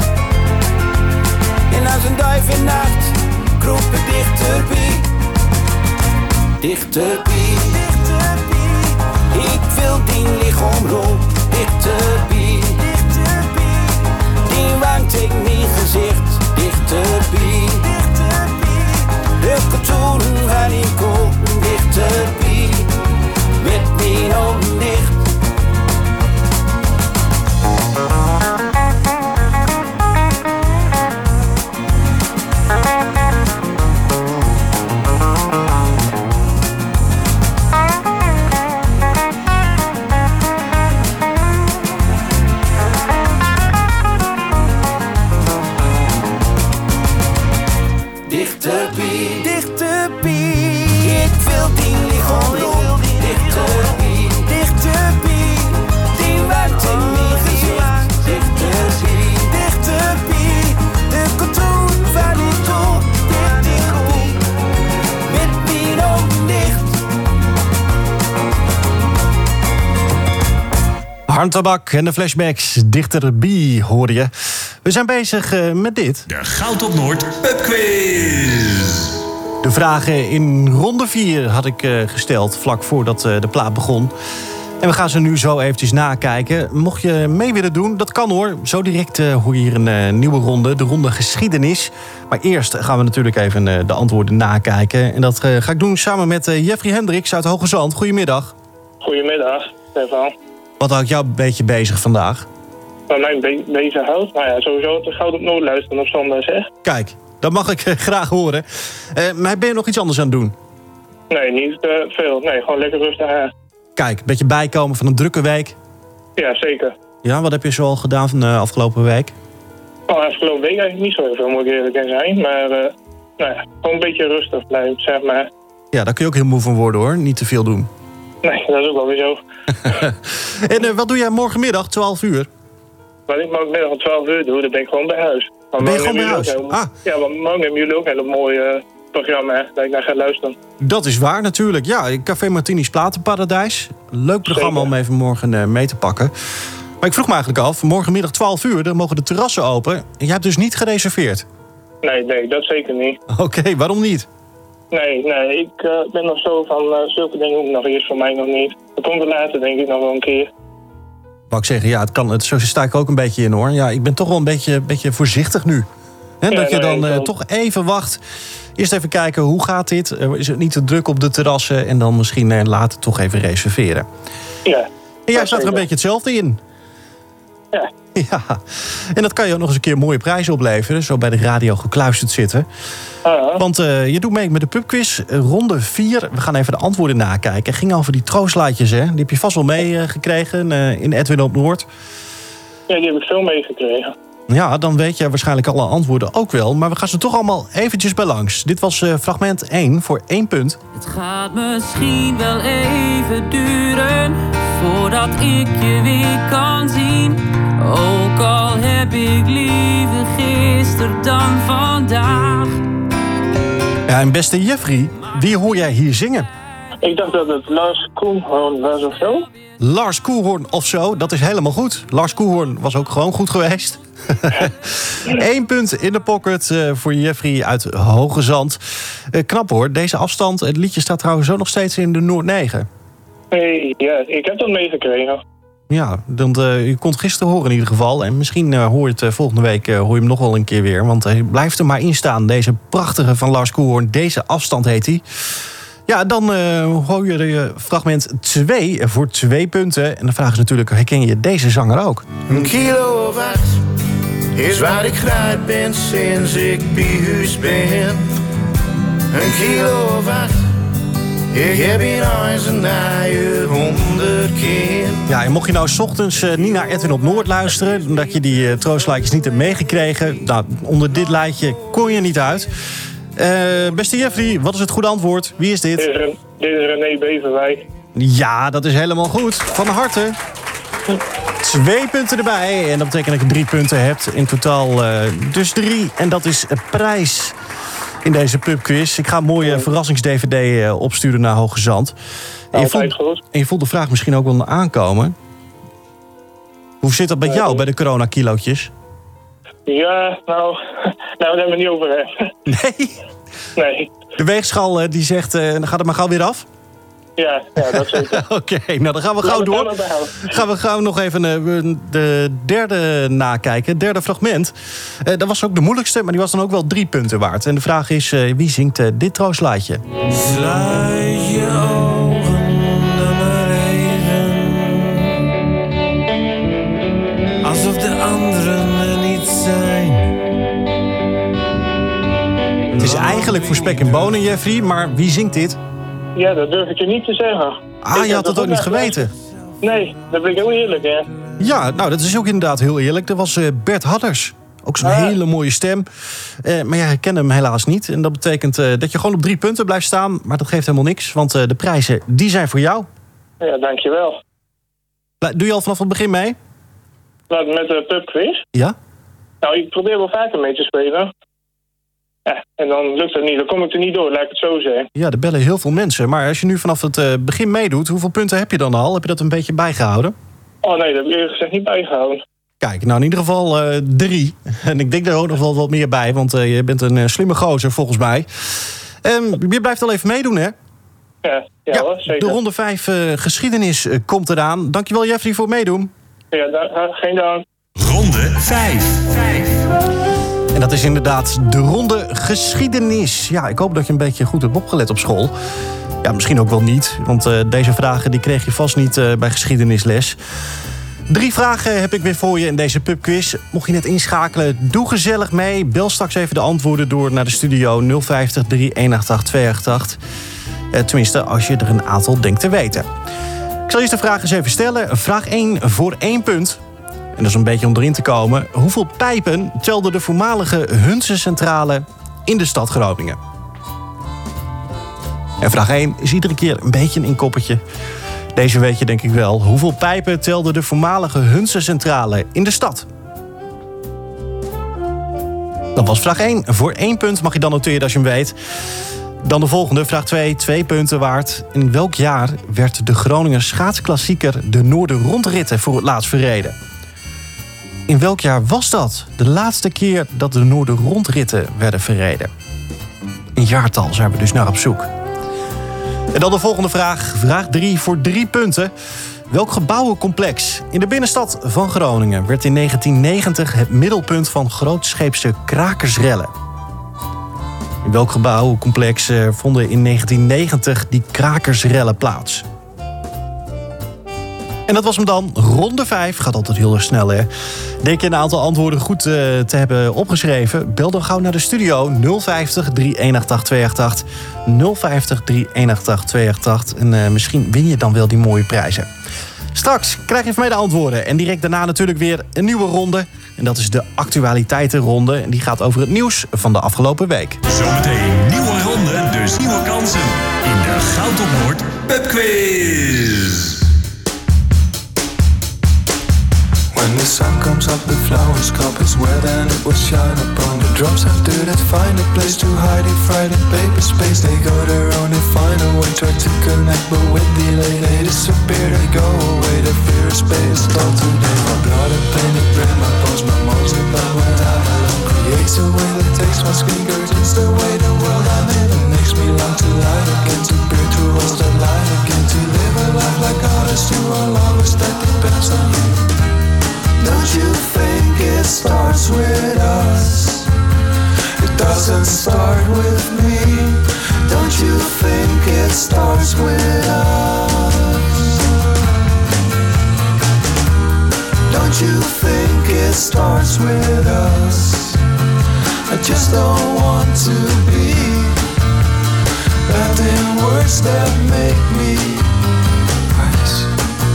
En als een duif in nacht, kroep ik dichterbij. dichterbij. Ik wil die lichaam rond, dichterbij. Die wangt ik mijn gezicht, dichterbij. De katoenen van die koop, dichterbij. Met mijn ogen dicht. Dichterbij, dichterbij. Ik wil die lichaam rond, dichterbij, dichterbij. Die wacht in mijn gezicht, dichterbij, dichterbij. De contour van die top, dichterbij. Met mijn ogen dicht. Harntabak en de flashbacks dichterbij hoorde je. We zijn bezig uh, met dit. De Goud op Noord pubquiz. De vragen in ronde vier had ik uh, gesteld vlak voordat uh, de plaat begon. En we gaan ze nu zo eventjes nakijken. Mocht je mee willen doen, dat kan hoor. Zo direct uh, hoor je hier een uh, nieuwe ronde, de ronde geschiedenis. Maar eerst gaan we natuurlijk even uh, de antwoorden nakijken. En dat uh, ga ik doen samen met uh, Jeffrey Hendricks uit Hoge Zand. Goedemiddag. Goedemiddag, Stefan. Wat houdt jou een beetje bezig vandaag? Wat mij be- bezighoudt? Nou ja, sowieso het Goud op Noord luisteren op zondag, zeg. Kijk, dat mag ik uh, graag horen. Uh, maar ben je nog iets anders aan het doen? Nee, niet uh, veel. Nee, gewoon lekker rustig aan. Kijk, een beetje bijkomen van een drukke week. Ja, zeker. Ja, wat heb je zo al gedaan van de afgelopen week? Oh, afgelopen week eigenlijk niet zo heel veel, moet ik eerlijk zijn. Maar uh, nou ja, gewoon een beetje rustig blijven, zeg maar. Ja, daar kun je ook heel moe van worden hoor. Niet te veel doen. Nee, dat is ook wel weer zo. En uh, wat doe jij morgenmiddag, twaalf uur? Wat ik morgenmiddag om twaalf uur doe, dan ben ik gewoon bij huis. Want ben je gewoon bij huis? Heel... Ah. Ja, want morgen hebben jullie ook een hele mooi uh, programma dat ik naar ga luisteren. Dat is waar natuurlijk. Ja, Café Martini's Platenparadijs. Leuk programma Zeker. Om even morgen uh, mee te pakken. Maar ik vroeg me eigenlijk af, morgenmiddag twaalf uur, dan mogen de terrassen open. En jij hebt dus niet gereserveerd? Nee, nee, dat zeker niet. Oké, okay, waarom niet? Nee, nee, ik uh, ben nog zo van uh, zulke dingen ook nog eerst voor mij nog niet. Dat komt er later denk ik nog wel een keer. Wou ik zeggen, ja, het kan, het, zo sta ik ook een beetje in hoor. Ja, ik ben toch wel een beetje, beetje voorzichtig nu. He, ja, dat je dan uh, toch even wacht. Eerst even kijken, hoe gaat dit? Uh, is het niet te druk op de terrassen? En dan misschien uh, later toch even reserveren. Ja. En jij staat er een beetje hetzelfde in. Ja. Ja. En dat kan je ook nog eens een keer mooie prijzen opleveren. Zo bij de radio gekluisterd zitten. Uh-huh. Want uh, je doet mee met de pubquiz, ronde vier. We gaan even de antwoorden nakijken. Het ging over die troostlaatjes, hè? Die heb je vast wel meegekregen uh, in Edwin op Noord. Ja, die heb ik veel meegekregen. Ja, dan weet je waarschijnlijk alle antwoorden ook wel. Maar we gaan ze toch allemaal eventjes bij langs. Dit was uh, fragment één voor één punt. Het gaat misschien wel even duren voordat ik je weer kan zien. Ook al heb ik liever gisteren dan vandaag. Ja, en beste Jeffrey, wie hoor jij hier zingen? Ik dacht dat het Lars Koelhoorn was of zo. Lars Koelhoorn of zo, dat is helemaal goed. Lars Koelhoorn was ook gewoon goed geweest. Eén punt in de pocket uh, voor Jeffrey uit Hoge Zand. Uh, knap hoor, deze afstand. Het liedje staat trouwens ook nog steeds in de Noord negen. Hey, ja, ik heb dat meegekregen. Ja, dan, uh, je kon het gisteren horen in ieder geval. En misschien uh, hoor je het uh, volgende week uh, hoor je hem nog wel een keer weer. Want hij blijft er maar in staan. Deze prachtige van Lars Koelhoorn. Deze afstand heet hij. Ja, dan uh, hoor je uh, fragment twee voor twee punten. En de vraag is natuurlijk, herken je deze zanger ook? Een kilo of acht is waar ik graag ben sinds ik bij huis ben. Een kilo of acht, ik heb in huis een naaie honderd keer. Ja, en mocht je nou 's ochtends uh, niet naar Edwin op Noord luisteren, omdat je die uh, troostlijtjes niet hebt meegekregen, nou, onder dit lijstje kon je niet uit. Uh, beste Jeffrey, wat is het goede antwoord? Wie is dit? Dit is, Ren- dit is René Beverwijk. Ja, dat is helemaal goed. Van harte. Twee punten erbij. En dat betekent dat je drie punten hebt. In totaal uh, dus drie. En dat is een prijs in deze pubquiz. Ik ga een mooie verrassings-D V D uh, opsturen naar Hoge Zand. En je, voelt, en je voelt de vraag misschien ook wel aankomen. Hoe zit dat bij jou, bij de coronakilootjes? Ja, nou, nou, daar hebben we het niet over. Hè. Nee? Nee. De weegschaal uh, die zegt, uh, dan gaat het maar gauw weer af? Ja, ja dat zeker. Oké, okay, nou dan gaan we gauw ja, door. Gaan we gauw nog even uh, de derde nakijken. Het derde fragment. Uh, dat was ook de moeilijkste, maar die was dan ook wel drie punten waard. En de vraag is, uh, wie zingt uh, dit troostlaatje? Sluit je ogen dan maar even. Alsof de anderen er niet zijn. Het is eigenlijk voor spek en bonen, Jeffrey, maar wie zingt dit? Ja, dat durf ik je niet te zeggen. Ah, je had het ook niet geweten? Nee, dat ben ik heel eerlijk, hè. Ja, nou, dat is ook inderdaad heel eerlijk. Dat was uh, Bert Hadders. Ook zo'n ah. hele mooie stem. Uh, maar ja, ik ken hem helaas niet. En dat betekent uh, dat je gewoon op drie punten blijft staan. Maar dat geeft helemaal niks, want uh, de prijzen, die zijn voor jou. Ja, dankjewel. Doe je al vanaf het begin mee? Wat, met de pubquiz? Ja. Nou, ik probeer wel vaker mee te spelen. Ja, en dan lukt het niet. Dan kom ik er niet door, laat ik het zo zeggen. Ja, er bellen heel veel mensen. Maar als je nu vanaf het uh, begin meedoet, hoeveel punten heb je dan al? Heb je dat een beetje bijgehouden? Oh nee, dat heb ik eerlijk gezegd niet bijgehouden. Kijk, nou in ieder geval uh, drie. En ik denk er ook nog wel wat meer bij, want uh, je bent een uh, slimme gozer volgens mij. Um, je blijft al even meedoen, hè? Ja, ja, ja hoor, zeker. De ronde vijf uh, geschiedenis uh, komt eraan. Dankjewel Jeffrey voor het meedoen. Ja, da- geen dank. Ronde vijf. En dat is inderdaad de ronde geschiedenis. Ja, ik hoop dat je een beetje goed hebt opgelet op school. Ja, misschien ook wel niet, want uh, deze vragen die kreeg je vast niet uh, bij geschiedenisles. Drie vragen heb ik weer voor je in deze pubquiz. Mocht je net inschakelen, doe gezellig mee. Bel straks even de antwoorden door naar de studio nul vijftig, drie een acht acht, twee acht acht. Uh, tenminste, als je er een aantal denkt te weten. Ik zal eerst de vraag eens even stellen. Vraag één voor één punt. En dat is een beetje om erin te komen. Hoeveel pijpen telde de voormalige Hunze-centrale in de stad Groningen? En vraag één is iedere keer een beetje een inkoppertje. Deze weet je denk ik wel. Hoeveel pijpen telde de voormalige Hunze-centrale in de stad? Dat was vraag één. Voor één punt mag je dan noteren als je hem weet. Dan de volgende, vraag twee, twee punten waard. In welk jaar werd de Groninger schaatsklassieker de Noorderrondritten voor het laatst verreden? In welk jaar was dat? De laatste keer dat de Noorderrondritten werden verreden. Een jaartal zijn we dus naar op zoek. En dan de volgende vraag. Vraag drie voor drie punten. Welk gebouwencomplex in de binnenstad van Groningen werd in negentien negentig het middelpunt van grootscheepse krakersrellen? In welk gebouwencomplex vonden in negentien negentig die krakersrellen plaats? En dat was hem dan. Ronde vijf. Gaat altijd heel erg snel, hè? Denk je een aantal antwoorden goed uh, te hebben opgeschreven? Bel dan gauw naar de studio nul vijftig, drie een acht acht, twee acht acht. nul vijftig, drie een acht acht, twee acht acht. En uh, misschien win je dan wel die mooie prijzen. Straks krijg je van mij de antwoorden. En direct daarna natuurlijk weer een nieuwe ronde. En dat is de actualiteitenronde. En die gaat over het nieuws van de afgelopen week. Zometeen nieuwe ronde, dus nieuwe kansen. In de Goud op Noord pubquiz. When the sun comes up, the flowers cup is wet and it will shine upon the drops after that. Find a place to hide it, frightened paper space. They go their own, they find a way, try to connect, but with delay they disappear, they go away. The fear of space is told today. My blood and pain and brain, my bones, my moans about when I'm alone. Creates a way that takes my skin, it's the way the world I'm in. It makes me long to light again, to peer towards the light again, to live a life like others, to a longest that depends on you. Don't you think it starts with us? It doesn't start with me. Don't you think it starts with us? Don't you think it starts with us? I just don't want to be wrapped in words that make me crazy.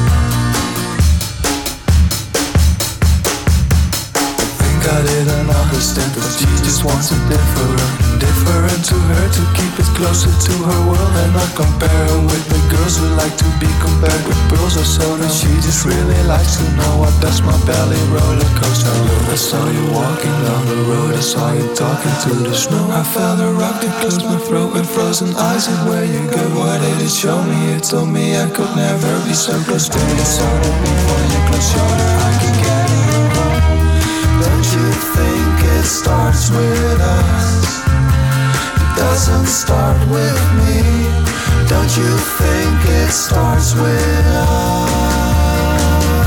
I didn't understand, but she just wants it different. Different to her, to keep it closer to her world and not compare her with the girls who like to be compared with pearls or soda. She just really likes to know what does my belly roller coaster. I saw you walking down the road, I saw you talking to the snow. I felt a rock that closed my throat with frozen eyes. And where you go, what did it show me? It told me I could never be so close to you. So that before you close your door, I can get it. Don't you think it starts with us? It doesn't start with me. Don't you think it starts with us?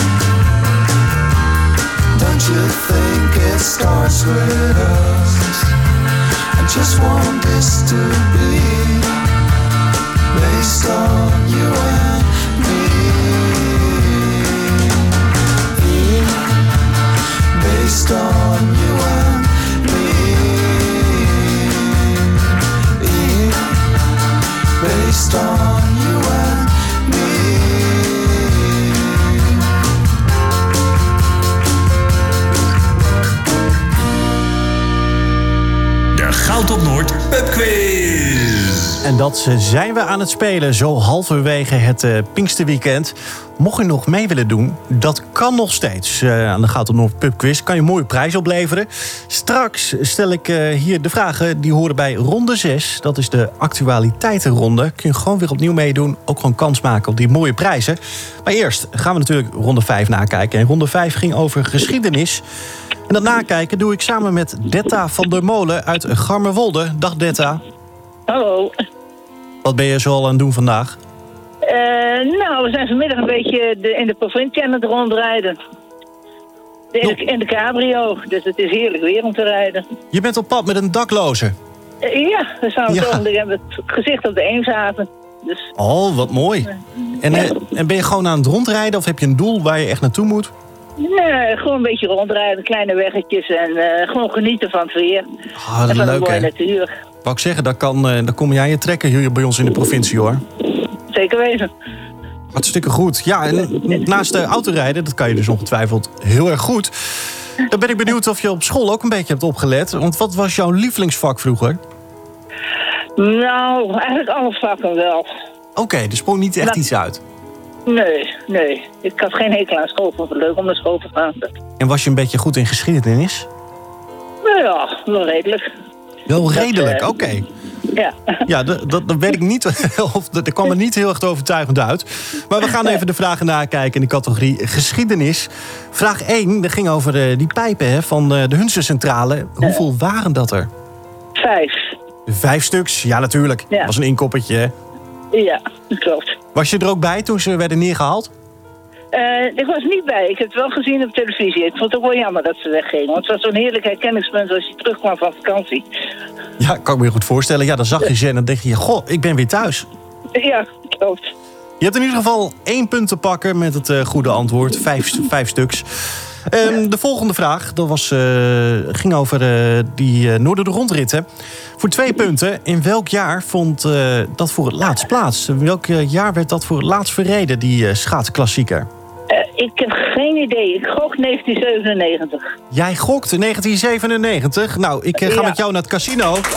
Don't you think it starts with us? I just want this to be based on you and me. Based on you and me. Based on you and me. De Goud op Noord pubquiz. En dat zijn we aan het spelen, zo halverwege het uh, Pinksterweekend. Mocht je nog mee willen doen, dat kan nog steeds. Uh, aan de Goud op Noord pubquiz kan je een mooie prijs opleveren. Straks stel ik uh, hier de vragen die horen bij ronde zes. Dat is de actualiteitenronde. Kun je gewoon weer opnieuw meedoen. Ook gewoon kans maken op die mooie prijzen. Maar eerst gaan we natuurlijk ronde vijf nakijken. En ronde vijf ging over geschiedenis. En dat nakijken doe ik samen met Detta van der Molen uit Garmerwolde. Dag Detta. Hallo. Wat ben je zo al aan het doen vandaag? Uh, nou, we zijn vanmiddag een beetje de, in de provincie aan het rondrijden. De, in, de, in de cabrio, dus het is heerlijk weer om te rijden. Je bent op pad met een dakloze? Uh, ja, we staan ja. zo, we hebben het gezicht op de Eemshaven. Dus... Oh, wat mooi. En, uh, en ben je gewoon aan het rondrijden of heb je een doel waar je echt naartoe moet? Nee, gewoon een beetje rondrijden, kleine weggetjes en uh, gewoon genieten van het weer. Ah, dat en van leuk, de mooie hè? natuur. Wou ik zeggen, daar, kan, uh, daar kom jij je trekken hier bij ons in de provincie, hoor. Zeker weten. Hartstikke goed. Ja, en naast de autorijden, dat kan je dus ongetwijfeld heel erg goed. Dan ben ik benieuwd of je op school ook een beetje hebt opgelet. Want wat was jouw lievelingsvak vroeger? Nou, eigenlijk alle vakken wel. Oké, okay, er sprong niet echt nou, iets uit. Nee, nee. Ik had geen hekel aan school. Ik vond het leuk om naar school te gaan. En was je een beetje goed in geschiedenis? Nou ja, wel redelijk. Wel redelijk, uh, oké. Okay. Ja. Ja, dat, dat, dat weet ik niet. Of dat kwam er niet heel erg overtuigend uit. Maar we gaan even de vragen nakijken in de categorie geschiedenis. Vraag één, dat ging over uh, die pijpen hè, van uh, de Hunstercentrale. Hoeveel waren dat er? Vijf. Vijf stuks? Ja, natuurlijk. Dat ja. was een inkoppertje, hè? Ja, dat klopt. Was je er ook bij toen ze werden neergehaald? Uh, ik was niet bij. Ik heb het wel gezien op televisie. Ik vond het ook wel jammer dat ze weggingen. Want het was zo'n heerlijk herkenningspunt als je terugkwam van vakantie. Ja, kan ik me heel goed voorstellen. Ja, dan zag je ze en dan denk je, goh, ik ben weer thuis. Ja, klopt. Je hebt in ieder geval één punt te pakken met het uh, goede antwoord. Vijf, vijf stuks. Um, ja. De volgende vraag, dat was, uh, ging over uh, die uh, Noorder-rondritten. Voor twee punten. In welk jaar vond uh, dat voor het laatst plaats? In welk uh, jaar werd dat voor het laatst verreden, die uh, schaatsklassieker? Uh, ik heb geen idee. Ik gok negentien zevenennegentig. Jij gokt negentien zevenennegentig? Nou, ik uh, ga ja. met jou naar het casino. Oké.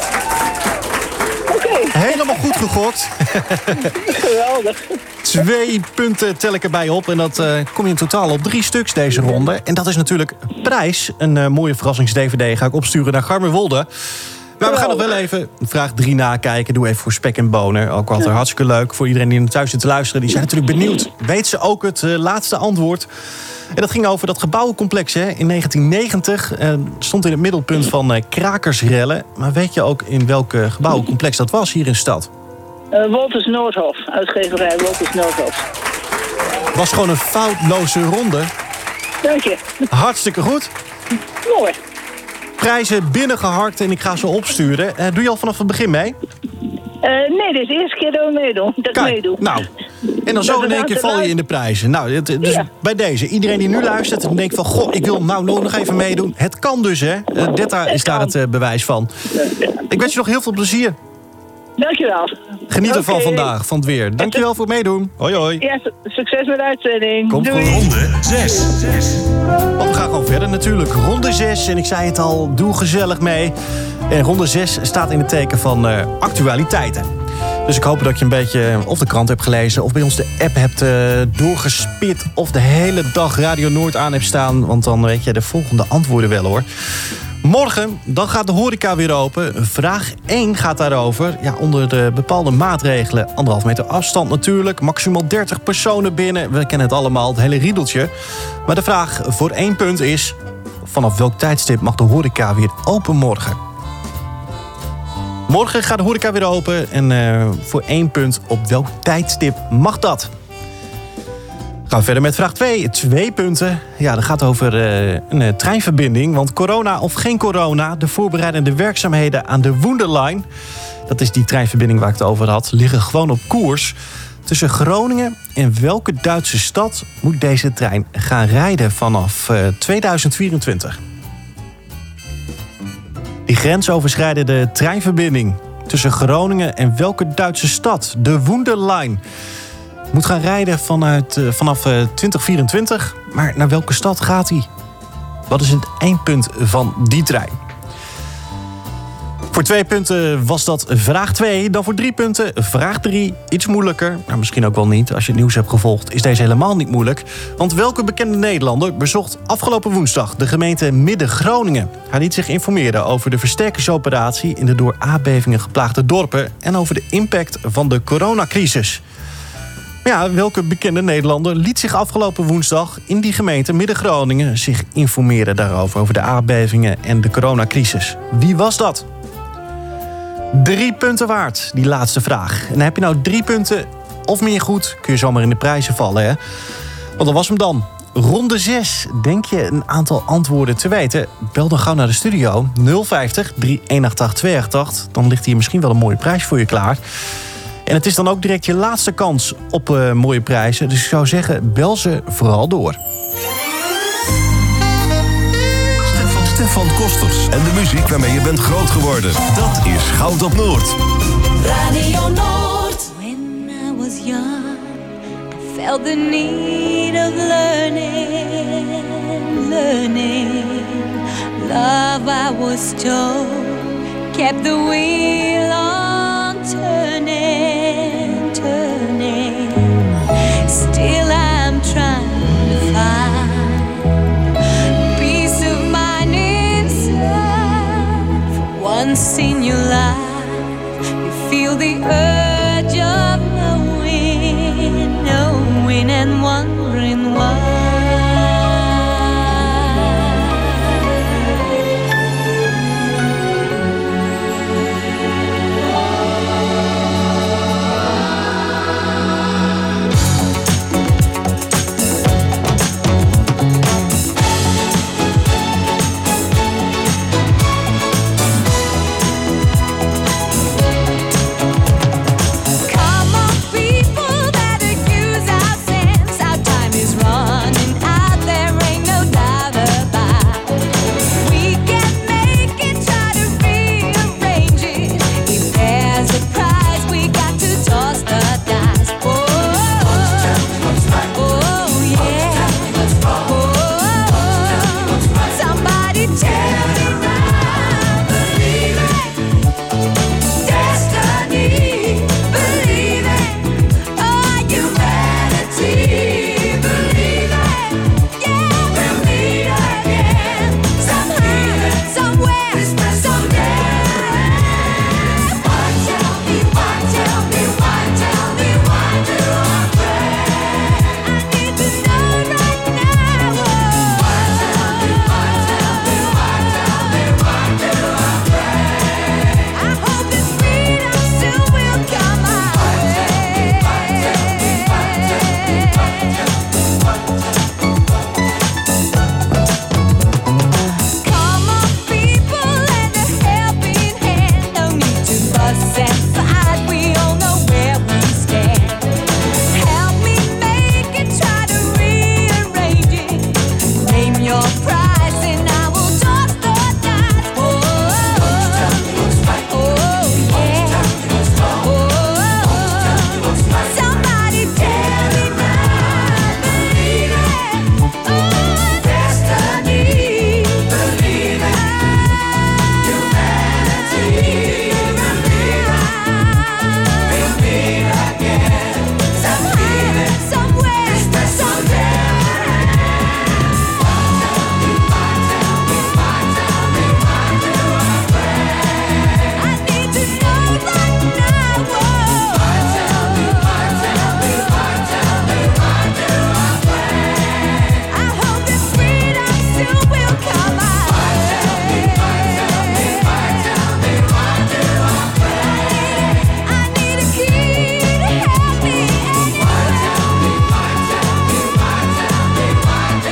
Okay. Helemaal goed gegokt. Geweldig. Twee punten tel ik erbij op. En dat uh, kom je in totaal op drie stuks deze ronde. En dat is natuurlijk prijs. Een uh, mooie verrassings-D V D ga ik opsturen naar Garmerwolde. Maar we gaan nog wel even vraag drie nakijken. Doe even voor spek en bonen. Ook altijd hartstikke leuk voor iedereen die thuis zit te luisteren. Die zijn natuurlijk benieuwd. Weet ze ook het uh, laatste antwoord? En dat ging over dat gebouwencomplex. Hè. In negentien negentig uh, stond in het middelpunt van uh, krakersrellen. Maar weet je ook in welk uh, gebouwencomplex dat was hier in de stad? Uh, Wolters Noordhof. Uitgeverij Wolters Noordhof. Was gewoon een foutloze ronde. Dank je. Hartstikke goed. Mooi. Prijzen binnengeharkt en ik ga ze opsturen. Uh, doe je al vanaf het begin mee? Uh, nee, dit is de eerste keer dat we meedoen. Dat ik meedoe. Nou, en dan zo in één keer val je in de prijzen. Nou, het, dus ja. bij deze. Iedereen die nu luistert en denkt van... goh, ik wil nou nog even meedoen. Het kan dus, hè. Uh, Detta is daar het uh, bewijs van. Ik wens je nog heel veel plezier. Dankjewel. Geniet ervan okay. vandaag, van het weer. Dankjewel voor het meedoen. Hoi, hoi. Ja, succes met de uitzending. Komt Doei. Ronde zes. Oh, we gaan gewoon verder natuurlijk. Ronde zes. En ik zei het al, doe gezellig mee. En ronde zes staat in het teken van uh, actualiteiten. Dus ik hoop dat je een beetje of de krant hebt gelezen... of bij ons de app hebt uh, doorgespit... of de hele dag Radio Noord aan hebt staan. Want dan weet je de volgende antwoorden wel, hoor. Morgen, dan gaat de horeca weer open. Vraag één gaat daarover. Ja, onder de bepaalde maatregelen. Anderhalf meter afstand natuurlijk. Maximaal dertig personen binnen. We kennen het allemaal, het hele riedeltje. Maar de vraag voor één punt is... vanaf welk tijdstip mag de horeca weer open morgen? Morgen gaat de horeca weer open. En uh, voor één punt, op welk tijdstip mag dat? Gaan we verder met vraag twee. Twee punten. Ja, dat gaat over uh, een uh, treinverbinding. Want corona of geen corona, de voorbereidende werkzaamheden aan de Wunderline, dat is die treinverbinding waar ik het over had, liggen gewoon op koers. Tussen Groningen en welke Duitse stad moet deze trein gaan rijden vanaf uh, tweeduizend vierentwintig? Die grensoverschrijdende treinverbinding tussen Groningen en welke Duitse stad, de Wunderline, moet gaan rijden vanuit, uh, vanaf uh, twintig vierentwintig. Maar naar welke stad gaat hij? Wat is het eindpunt van die trein? Voor twee punten was dat vraag twee. Dan voor drie punten vraag drie. Iets moeilijker, maar misschien ook wel niet. Als je het nieuws hebt gevolgd, is deze helemaal niet moeilijk. Want welke bekende Nederlander bezocht afgelopen woensdag de gemeente Midden-Groningen? Hij liet zich informeren over de versterkingsoperatie in de door aardbevingen geplaagde dorpen en over de impact van de coronacrisis. Maar ja, welke bekende Nederlander liet zich afgelopen woensdag in die gemeente Midden-Groningen zich informeren daarover, over de aardbevingen en de coronacrisis? Wie was dat? Drie punten waard, die laatste vraag. En heb je nou drie punten of meer goed, kun je zomaar in de prijzen vallen, hè? Want dat was hem dan. Ronde zes. Denk je een aantal antwoorden te weten? Bel dan gauw naar de studio. nul vijftig, drie een acht acht, twee acht acht. Dan ligt hier misschien wel een mooie prijs voor je klaar. En het is dan ook direct je laatste kans op uh, mooie prijzen. Dus ik zou zeggen, bel ze vooral door. Stefan Kosters en de muziek waarmee je bent groot geworden. Dat is Goud op Noord. Radio Noord. When I was young, I felt the need of learning, learning. Love, I was told, kept the wheel on turning, turning. Still I'm trying to find once in your life, you feel the urge of knowing, knowing and wondering why. Our time.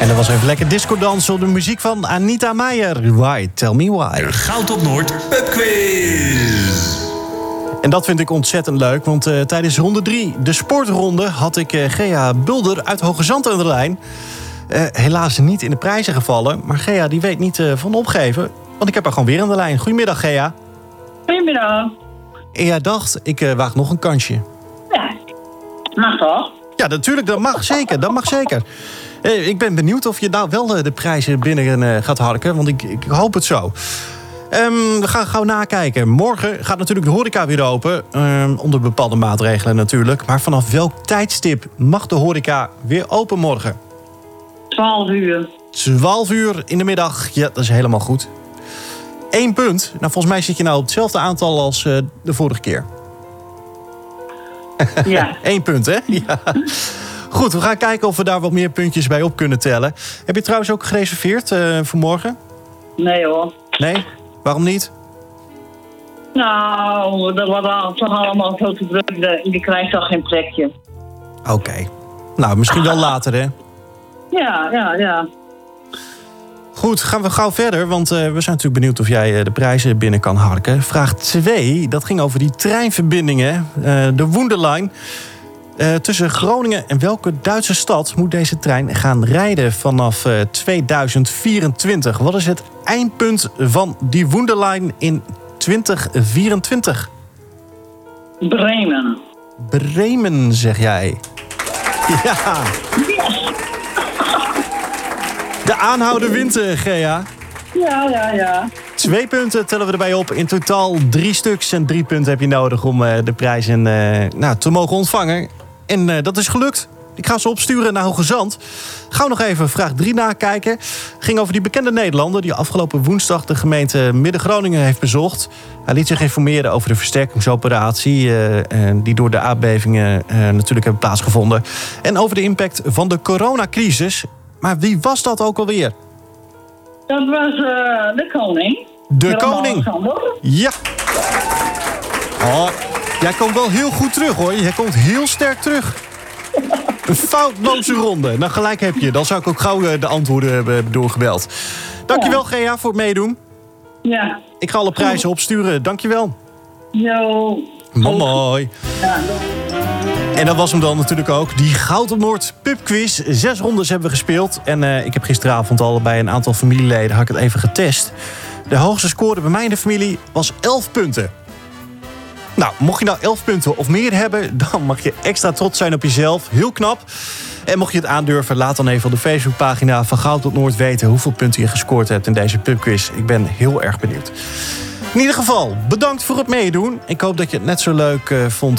En dat was even lekker discodansen op de muziek van Anita Meijer. Why? Tell me why. De Goud op Noord pubquiz. En dat vind ik ontzettend leuk, want uh, tijdens ronde drie, de sportronde, had ik uh, Gea Bulder uit Hoogezand aan de lijn. Uh, helaas niet in de prijzen gevallen, maar Gea die weet niet uh, van opgeven, want ik heb haar gewoon weer aan de lijn. Goedemiddag, Gea. Goedemiddag. En jij dacht, ik uh, waag nog een kansje. Ja, mag toch? Ja, natuurlijk, dat mag zeker, dat mag zeker. Uh, ik ben benieuwd of je nou wel uh, de prijzen binnen uh, gaat harken, want ik, ik hoop het zo. Um, we gaan gauw nakijken. Morgen gaat natuurlijk de horeca weer open. Um, onder bepaalde maatregelen natuurlijk. Maar vanaf welk tijdstip mag de horeca weer open morgen? twaalf uur. twaalf uur in de middag. Ja, dat is helemaal goed. Eén punt. Nou, volgens mij zit je nou op hetzelfde aantal als uh, de vorige keer. Ja. Eén punt, hè? Ja. Goed, we gaan kijken of we daar wat meer puntjes bij op kunnen tellen. Heb je trouwens ook gereserveerd uh, voor morgen? Nee hoor. Nee? Waarom niet? Nou, dat wordt toch allemaal veel te druk. Je krijgt toch geen plekje. Oké. Okay. Nou, misschien wel later, hè? Ja, ja, ja. Goed, gaan we gauw verder, want uh, we zijn natuurlijk benieuwd of jij uh, de prijzen binnen kan harken. Vraag twee, dat ging over die treinverbindingen, uh, de Wunderline. Uh, tussen Groningen en welke Duitse stad moet deze trein gaan rijden vanaf uh, tweeduizend vierentwintig? Wat is het eindpunt van die Wunderline in twintig vierentwintig? Bremen. Bremen, zeg jij. Ja. Yes. De aanhouder wint, uh, Gea. Ja, ja, ja. Twee punten tellen we erbij op. In totaal drie stuks en drie punten heb je nodig om uh, de prijzen uh, nou, te mogen ontvangen. En uh, dat is gelukt. Ik ga ze opsturen naar Hoogezand. Gauw nog even vraag drie nakijken. Ging over die bekende Nederlander die afgelopen woensdag de gemeente Midden-Groningen heeft bezocht. Hij liet zich informeren over de versterkingsoperatie uh, uh, die door de aardbevingen uh, natuurlijk hebben plaatsgevonden. En over de impact van de coronacrisis. Maar wie was dat ook alweer? Dat was uh, de koning. De koning? Ja. Oh, jij komt wel heel goed terug, hoor. Jij komt heel sterk terug. Een foutloze ronde. Nou, gelijk heb je. Dan zou ik ook gauw de antwoorden hebben doorgebeld. Dankjewel, ja. Gea, voor het meedoen. Ja. Ik ga alle prijzen opsturen. Dankjewel. Jo. Mooi. Ja. En dat was hem dan natuurlijk ook. Die Goud op Noord pubquiz. Zes rondes hebben we gespeeld. En uh, ik heb gisteravond al bij een aantal familieleden had ik het even getest. De hoogste score bij mij in de familie was elf punten. Nou, mocht je nou elf punten of meer hebben, dan mag je extra trots zijn op jezelf. Heel knap. En mocht je het aandurven, laat dan even op de Facebookpagina van Goud op Noord weten hoeveel punten je gescoord hebt in deze pubquiz. Ik ben heel erg benieuwd. In ieder geval, bedankt voor het meedoen. Ik hoop dat je het net zo leuk uh, vond